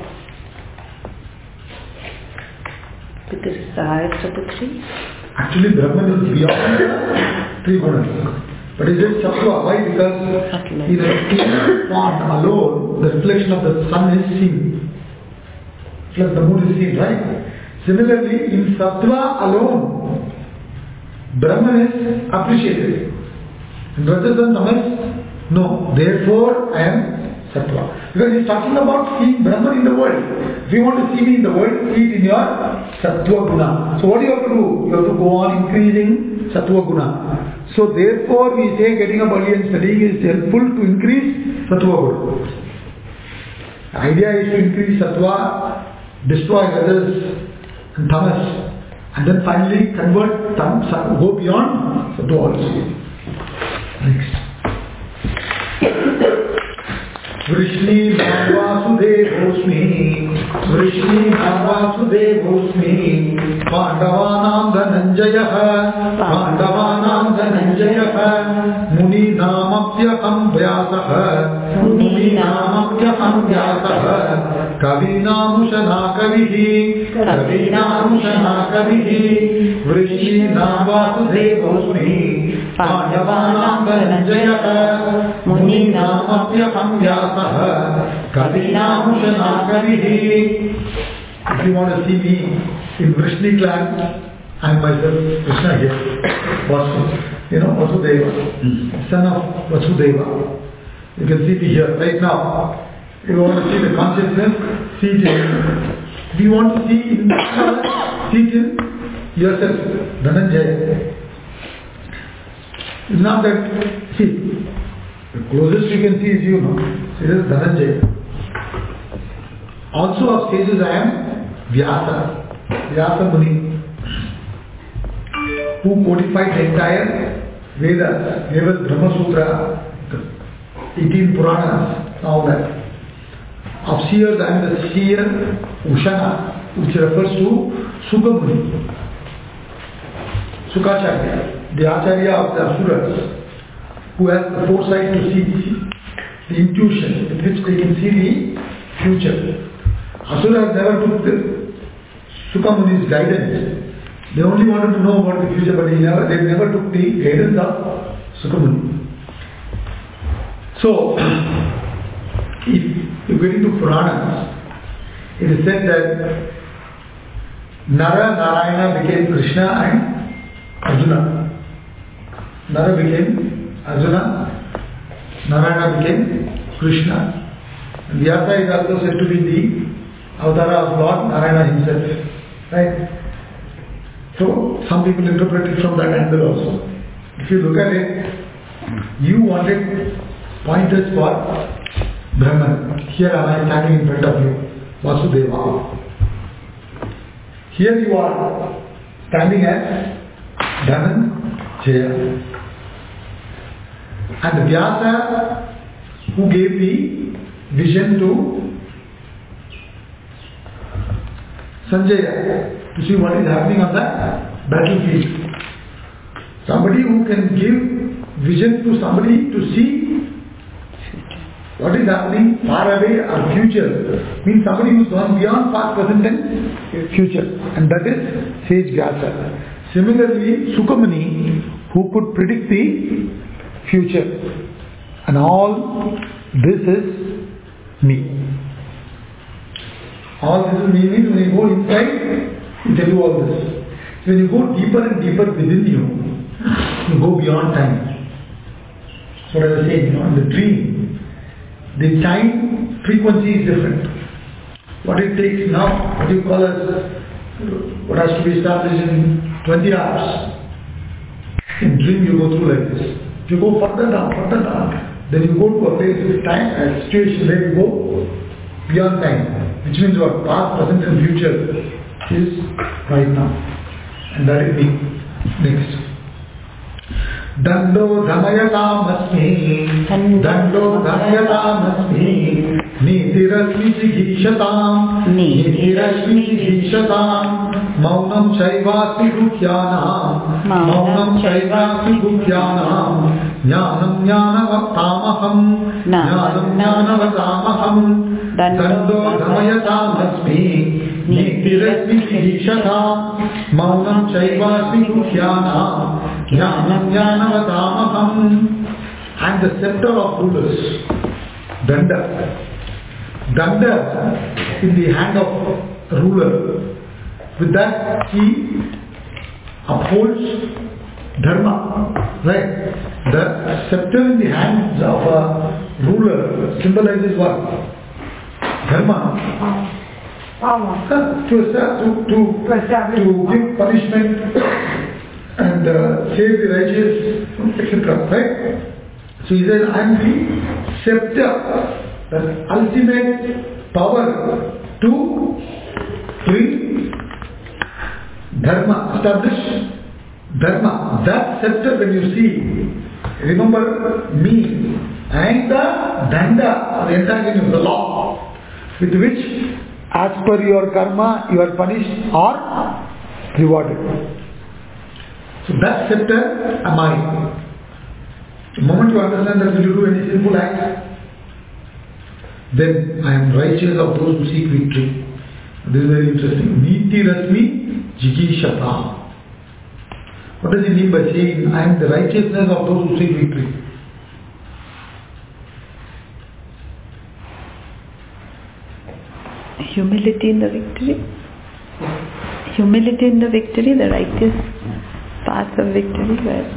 Because it's the highest of the three. Actually, Brahman is beyond the three gunas. But he says Sattva. Why? Because in a clear pond alone, the reflection of the sun is seen. Plus the moon is seen, right? Similarly, in Sattva alone, Brahman is appreciated. In Rajas and Tamas, no. Therefore, I am Sattva. Because he is talking about seeing Brahman in the world. If you want to see me in the world, see it in your Sattva Guna. So what do you have to do? You have to go on increasing Sattva Guna. So therefore we say getting up early and studying is helpful to increase Sattva Guna. The idea is to increase Sattva, destroy Rajas and Tamas, and then finally convert, go beyond Sattva also. Next. Vrishni Vasudevosmi, Vrishni Vasudevosmi, Pandavanam Dhananjayah, Pandavanam Dhananjayah, Muni Namapyakam Vyasah, Muni Namapyakam Vyasah, Kavinamushana Kavihi, Kavinamushana Kavihi, Vrishni Vasudevosmi, Pandavanam Dhananjayah, Muni Namapyakam Vyasah, Kavinamushana Kavihi. If you want to see me in Vrishni clan, I am myself Krishna here. Vasudeva, son of Vasudeva. You can see me here right now. If you want to see the consciousness, see it in. If you want to see in see it in yourself, Dhananjaya. It's not that, see, the closest you can see is you, no? So this is Dhananjaya. Also of sages I am Vyasa, Vyasa Muni, who codified the entire Vedas, gave us Brahma Sutra, the 18 Puranas, all that. Of seers I am the seer Ushana, which refers to Sukha Muni, Sukacharya, the Acharya of the Asuras, who has the foresight to see the intuition with which they can see the future. Asuras never took the Sukha Muni's guidance. They only wanted to know about the future, but they never took the guidance of Sukha Muni. So, if you get into Puranas, it is said that Nara Narayana became Krishna and Arjuna. Nara became Arjuna, Narayana became Krishna. And Vyasa is also said to be the Avatara of Lord Narayana himself. Right? So, some people interpret it from that angle also. If you look at it, you wanted pointers for Brahman. Here am I standing in front of you, Vasudeva. Here you are standing as Dhananjaya. And Vyasa, who gave the vision to Sanjaya to see what is happening on the battlefield. Somebody who can give vision to somebody to see what is happening far away or future, means somebody who is gone beyond past, present and future, and that is sage Vyasa. Similarly, Sukamani, who could predict the future, and all this is me. All this is me means when you go inside, you tell you all this. When you go deeper and deeper within you go beyond time. So what I was saying, in the dream, the time frequency is different. What it takes now, what you call as, what has to be established in 20 hours. In dream you go through like this. If you go further down, then you go to a place with time, a situation where you go beyond time. Which means what? Past, present and future is right now. And that is the next. Dando dhamayatam asmi, Dando dhamayatam asmi, Nitirasmi jigishatam, Nitirasmi jigishatam, Maunam shaivasmi gukhyanam, Maunam shaivasmi gukhyanam, Jnanam jnanavatamaham, Jnanam jnanavatamaham, Dando dhamayatam asmi, Nitirasmi jigishatam, Maunam shaivasmi gukhyanam, Jnanam jnanavatamaham. And the scepter of rulers, Danda. Danda in the hand of a ruler. With that he upholds dharma. Right? The scepter in the hands of a ruler symbolizes what? Dharma. To give punishment and save the righteous, etc. Right? So he says, I am the scepter, the ultimate power to bring dharma, establish dharma. That scepter, when you see, remember me, and the danda, the entire thing is the law, with which, as per your karma, you are punished or rewarded. So that scepter am I. The moment you understand that when you do any sinful act, then I am righteous of those who seek victory. This is very interesting. Niti Rasmi Jigishata. What does he mean by saying I am the righteousness of those who seek victory? Humility in the victory. Humility in the victory, the righteous path of victory. Where?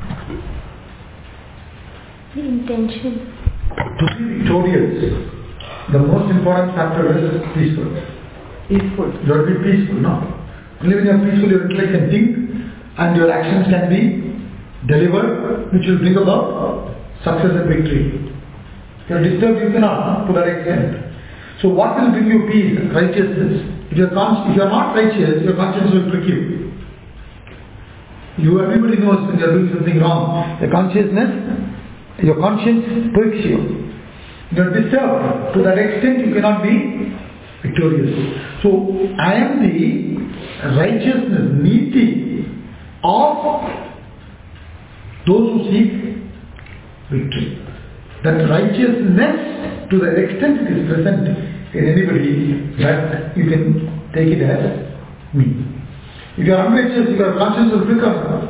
The intention. To be victorious, the most important factor is peaceful. Peaceful. You have to be peaceful, no? Only when you are peaceful, your intellect can think and your actions can be delivered, which will bring about success and victory. If you are disturbed, you cannot, to that extent. So what will bring you peace? Righteousness. If you are not righteous, your conscience will trick you. Everybody knows when you are doing something wrong. Your conscience pricks you. You are disturbed. To that extent, you cannot be victorious. So, I am the righteousness, niti of those who seek victory. That righteousness, to the extent it is present in anybody, that you can take it as me. If you are unrighteous, your conscience will flicker.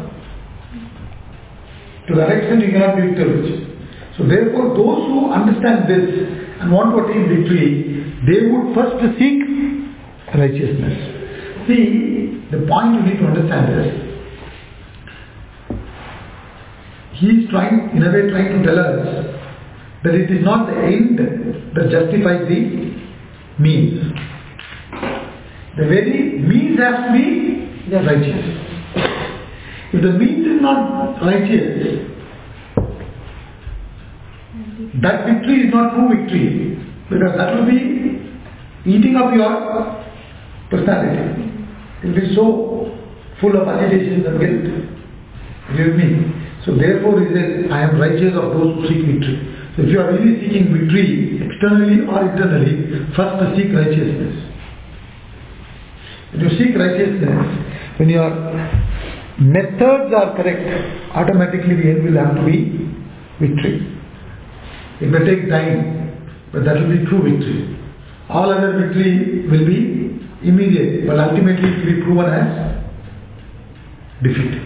To that extent you cannot be victorious. So therefore those who understand this and want to attain victory, they would first seek righteousness. See, the point you need to understand is, he is trying to tell us that it is not the end that justifies the means. The very means has to be righteous. If the means is not righteous, that victory is not true victory, because that will be eating up your personality. It will be so full of agitation and guilt. You with me? So therefore he says, I am righteous of those who seek victory. So if you are really seeking victory, externally or internally, first to seek righteousness. When you seek righteousness, when your methods are correct, automatically the end will have to be victory. It may take time, but that will be true victory. All other victory will be immediate, but ultimately it will be proven as defeat.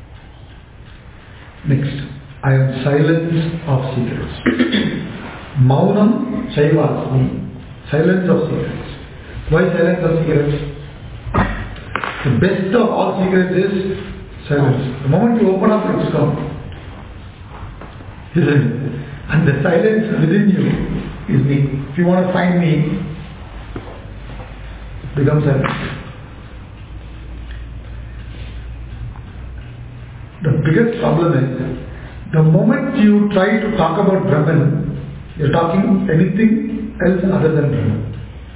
Next, I am silence of secrets. Maunam Shaivasmi. Silence of secrets. Why silence of secrets? The best of all secrets is silence. The moment you open up, it's gone. Isn't it? And the silence within you is me. If you want to find me, become silent. The biggest problem is, the moment you try to talk about Brahman, you're talking anything else other than Brahman.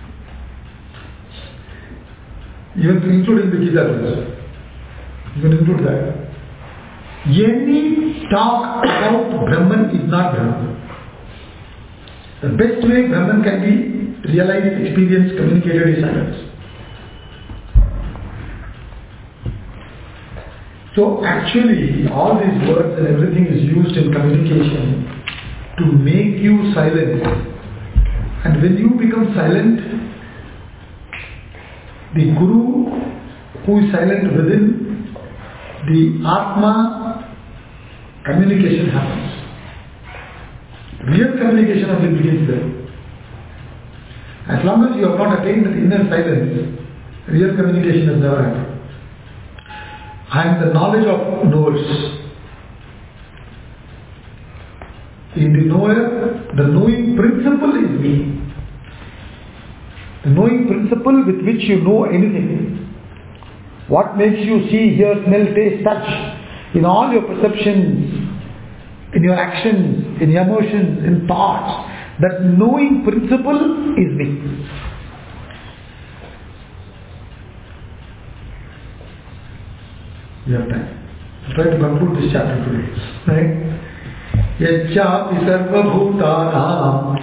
Even including the Gita also. You can include that. Any talk about Brahman is not Brahman. The best way Brahman can be realized, experienced, communicated is silence. So actually all these words and everything is used in communication to make you silent. And when you become silent, the Guru who is silent within, the Atma communication happens. Real communication only begins there. As long as you have not attained the inner silence, real communication has never happened. I am the knowledge of knowers. In the knower, the knowing principle is me. The knowing principle with which you know anything. What makes you see, hear, smell, taste, touch, in all your perceptions, in your actions, in your emotions, in thoughts, that knowing principle is me. We have time. I'll try to conclude this chapter today. Right? Yacchapi sarva bhutanam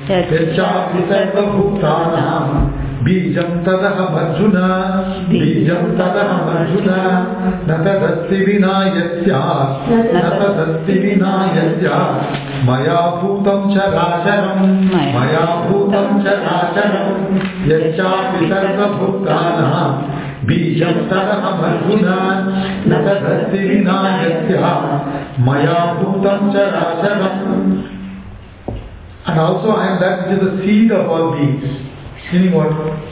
Bijam tadaham arjuna Bijam tadaham arjuna Natadasti vinayasya Maya bhutam characharam Yacchapi sarva bhutanam Bijam tadaham arjuna Natadasti vinayasya Maya bhutam characharam. And also I am that which is the seed of all beings. Meaning what?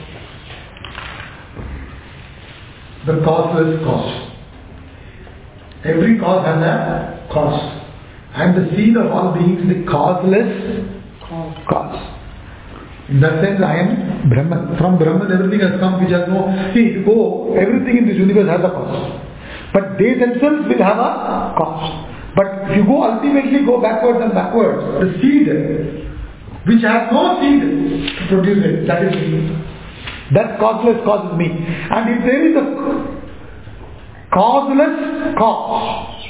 The causeless cause. Every cause has a cause. I am the seed of all beings, the causeless cause. In that sense, I am Brahman. From Brahman, everything has come which has no. See, everything in this universe has a cause. But they themselves will have a cause. But if you ultimately go backwards and backwards, the seed, which has no seed to produce it, that is me. That causeless cause is me. And if there is a causeless cause,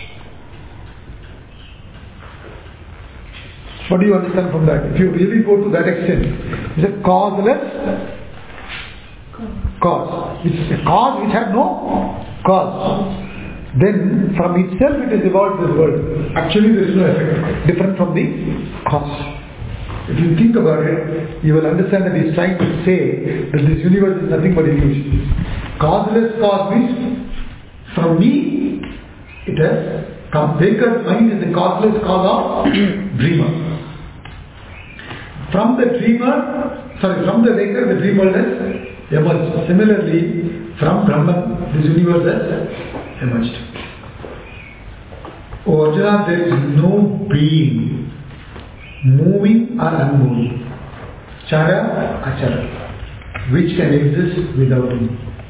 what do you understand from that? If you really go to that extent, it's a causeless cause. It's a cause which has no cause. Then from itself it has evolved this world. Actually there is no effect different from the cause. If you think about it, you will understand that he is trying to say that this universe is nothing but illusion. Causeless cause means from me it has come. Baker's mind is the causeless cause of dreamer. From the baker the dream world has emerged. Similarly, from Brahman this universe has emerged. O Arjuna, there is no being moving or unmoving, chara, achara, which can exist without me.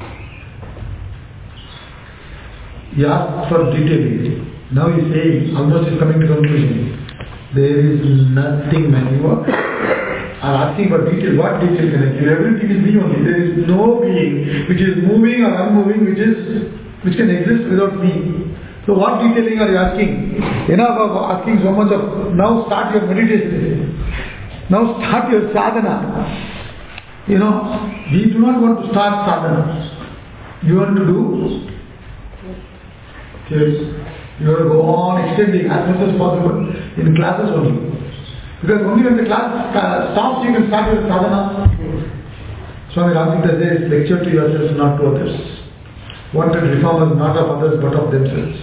He asked for detailing. Now he is saying, almost is coming to conclusion. There is nothing, man. You are asking for detail. What detail can I give? Everything is me only. There is no being which is moving or unmoving which can exist without me. So what detailing are you asking? Enough of asking so much of, now start your meditation. Now start your sadhana. We do not want to start sadhana. You want to do? Yes. You have to go on extending as much as possible in classes only. Because only when the class stops you can start your sadhana. Swami Ramasita says, lecture to yourself, not to others. Wanted reformers not of others but of themselves.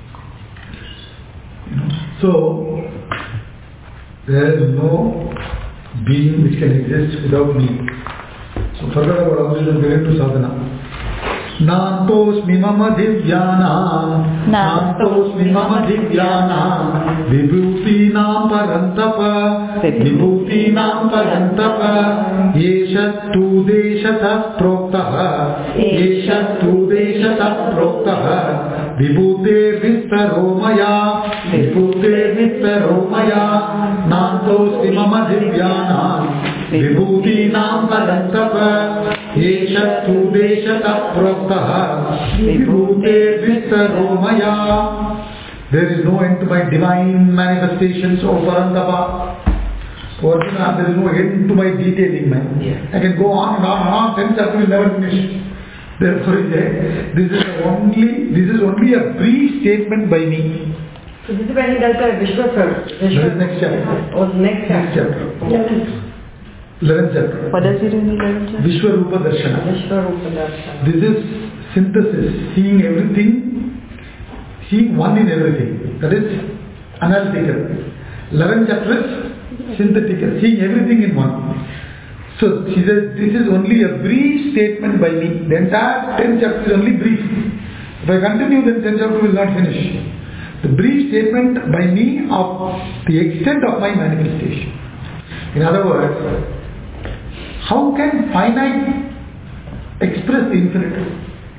So, there is no being which can exist without me. So forget about all this and get into sadhana. Nantosmi mama divyana, Nantosmi mama divyana, Vibhutinam parantapa, Vibhutinam parantapa, Yeshattu deshatah proktaha, Yeshattu deshatah proktaha, Vibhute vistaromaya, Vibhute vistaromaya, Nantosmi mama divyana, Vibhutinam parantapa, Yeshattu deshatah proktaha, Vibhute vistaromaya. There is no end to my divine manifestations, O Parantapa. Arjuna, there is no end to my detailing, man. I can go on and on and on, 10 chapters will never finish. Therefore, this is only a brief statement by me. So this is when he does the Vishwasar. That is next chapter. Oh, next chapter. 11th chapter. What does he do in 11th chapter? Vishwarupa Darshana. Vishwarupa Darshana. This is synthesis, seeing everything, seeing one in everything. That is analytical. 11th chapter is synthetical, seeing everything in one. So she says, this is only a brief statement by me. The entire 10th chapter is only brief. If I continue, then 10th chapter will not finish. The brief statement by me of the extent of my manifestation. In other words, how can finite express the infinite?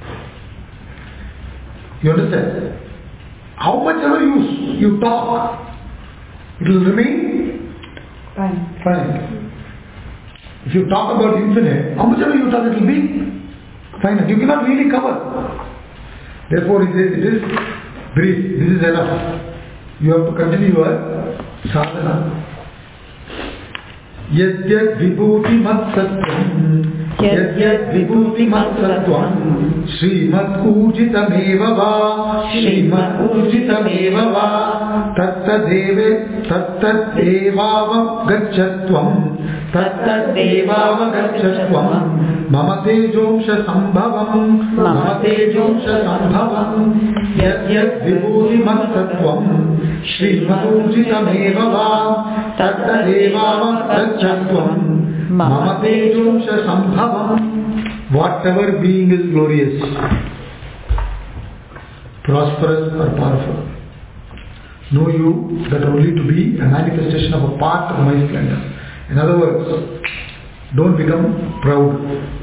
You understand? How much ever you talk, it will remain finite. If you talk about infinite, how much ever you talk, it will be finite. You cannot really cover. Therefore, he says it is brief. This is enough. You have to continue your sadhana. Yadyat vibhuti mat sattvam, Yadyat vibhuti mat sattvam, Srimad ujitameva va, Srimad ujitameva va, Tattad devava gachatvam, Tattad devava gachatvam, Mama tejomsha sambhavam, Mama tejomsha sambhavam, Yadyat vibhuti mat sattvam, Srimad ujitameva va, Tattad devava gachatvam, Mama tejomsha sambhavam. Whatever being is glorious, prosperous or powerful, know you that only to be a manifestation of a part of my splendor. In other words, don't become proud.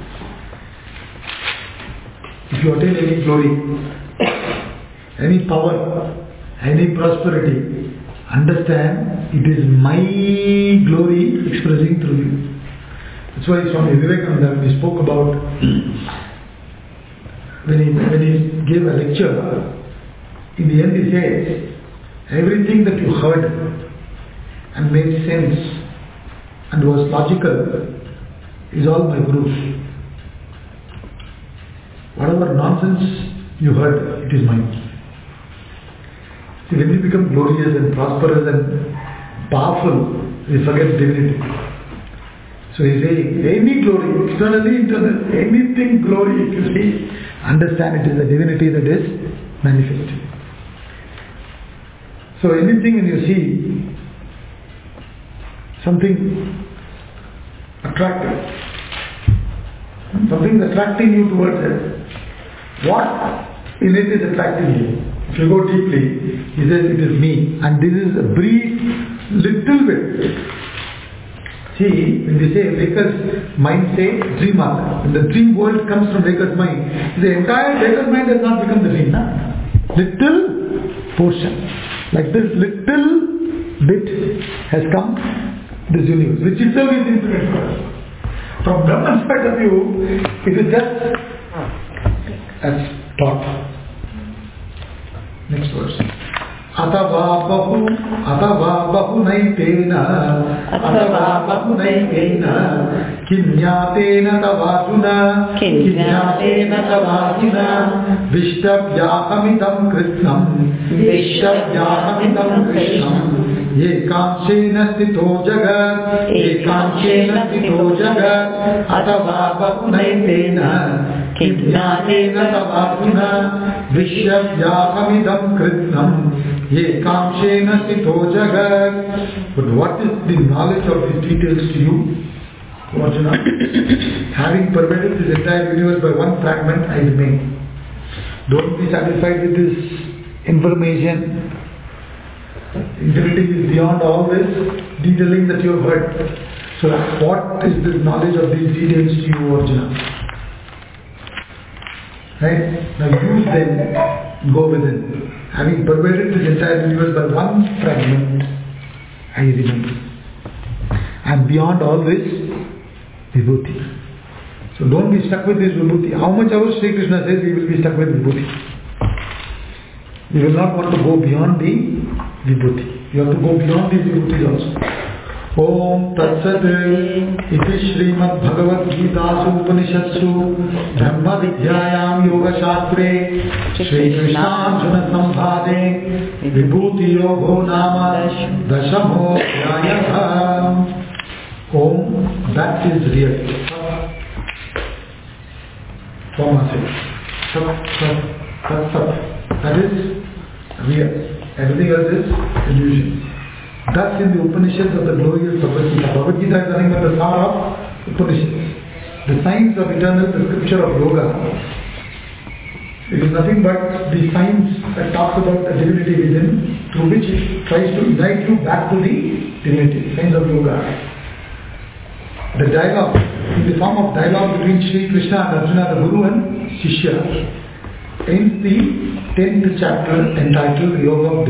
If you attain any glory, any power, any prosperity, understand it is my glory expressing through you. That's why Swami Vivekananda, when he spoke about, when he gave a lecture, in the end he says, everything that you heard and made sense and was logical is all my proof. Whatever nonsense you heard, it is mine. See, when you become glorious and prosperous and powerful, you forget divinity. So he is saying, any glory, externally, internally, anything glory, if you see, understand it is the divinity that is manifested. So anything when you see something attractive, something attracting you towards it, what in it is attracting you? If you go deeply, he says it is me, and this is a brief little bit. See, when they say Veka's mind, say dream arc. When the dream world comes from Veka's mind, the entire Veka's mind has not become the dream. Little portion. Like this little bit has come this universe, which itself is infinite for us. From Brahman's point of view, it is just as thought. Next verse. Atava bahu naitena kinyatena tavajuna vishtavyahamitam krishnam ekanshena stito jagat atava bahu naitena kinyatena tavajuna vishtavyahamitam krishnam ekanshena stito jagat. But what is the knowledge of these details to you, Arjuna? Having pervaded this entire universe by one fragment, I remain. Don't be satisfied with this information. Infinity is beyond all this detailing that you have heard. So what is this knowledge of these details to you, Arjuna? Right? Now use them, go within. Having pervaded this entire universe by one fragment, I remain. And beyond all this, Vibhuti. So don't be stuck with this Vibhuti. How much ever Sri Krishna says, we will be stuck with Vibhuti. We will not want to go beyond the Vibhuti. You have to go beyond these Vibhutis also. Om Tat Sat Iti Srimad Bhagavad Gita Upanishatsu Dhamma Vidyayam Yoga Shastre Shri Krishna Arjuna Samvade Vibhuti Yogo Nama Dashamo Dhyayah. Om, that is real. That is real. Everything else is illusion. Thus in the Upanishads of the glorious Bhagavad Gita. Bhagavad Gita is nothing but the sum of Upanishads. The science of eternal, the scripture of yoga. It is nothing but the science that talks about the divinity within, through which it tries to unite you back to the divinity, science of yoga. The dialogue, in the form of dialogue between Sri Krishna and Arjuna, the Guru and Shishya, ends the 10th chapter entitled Yoga of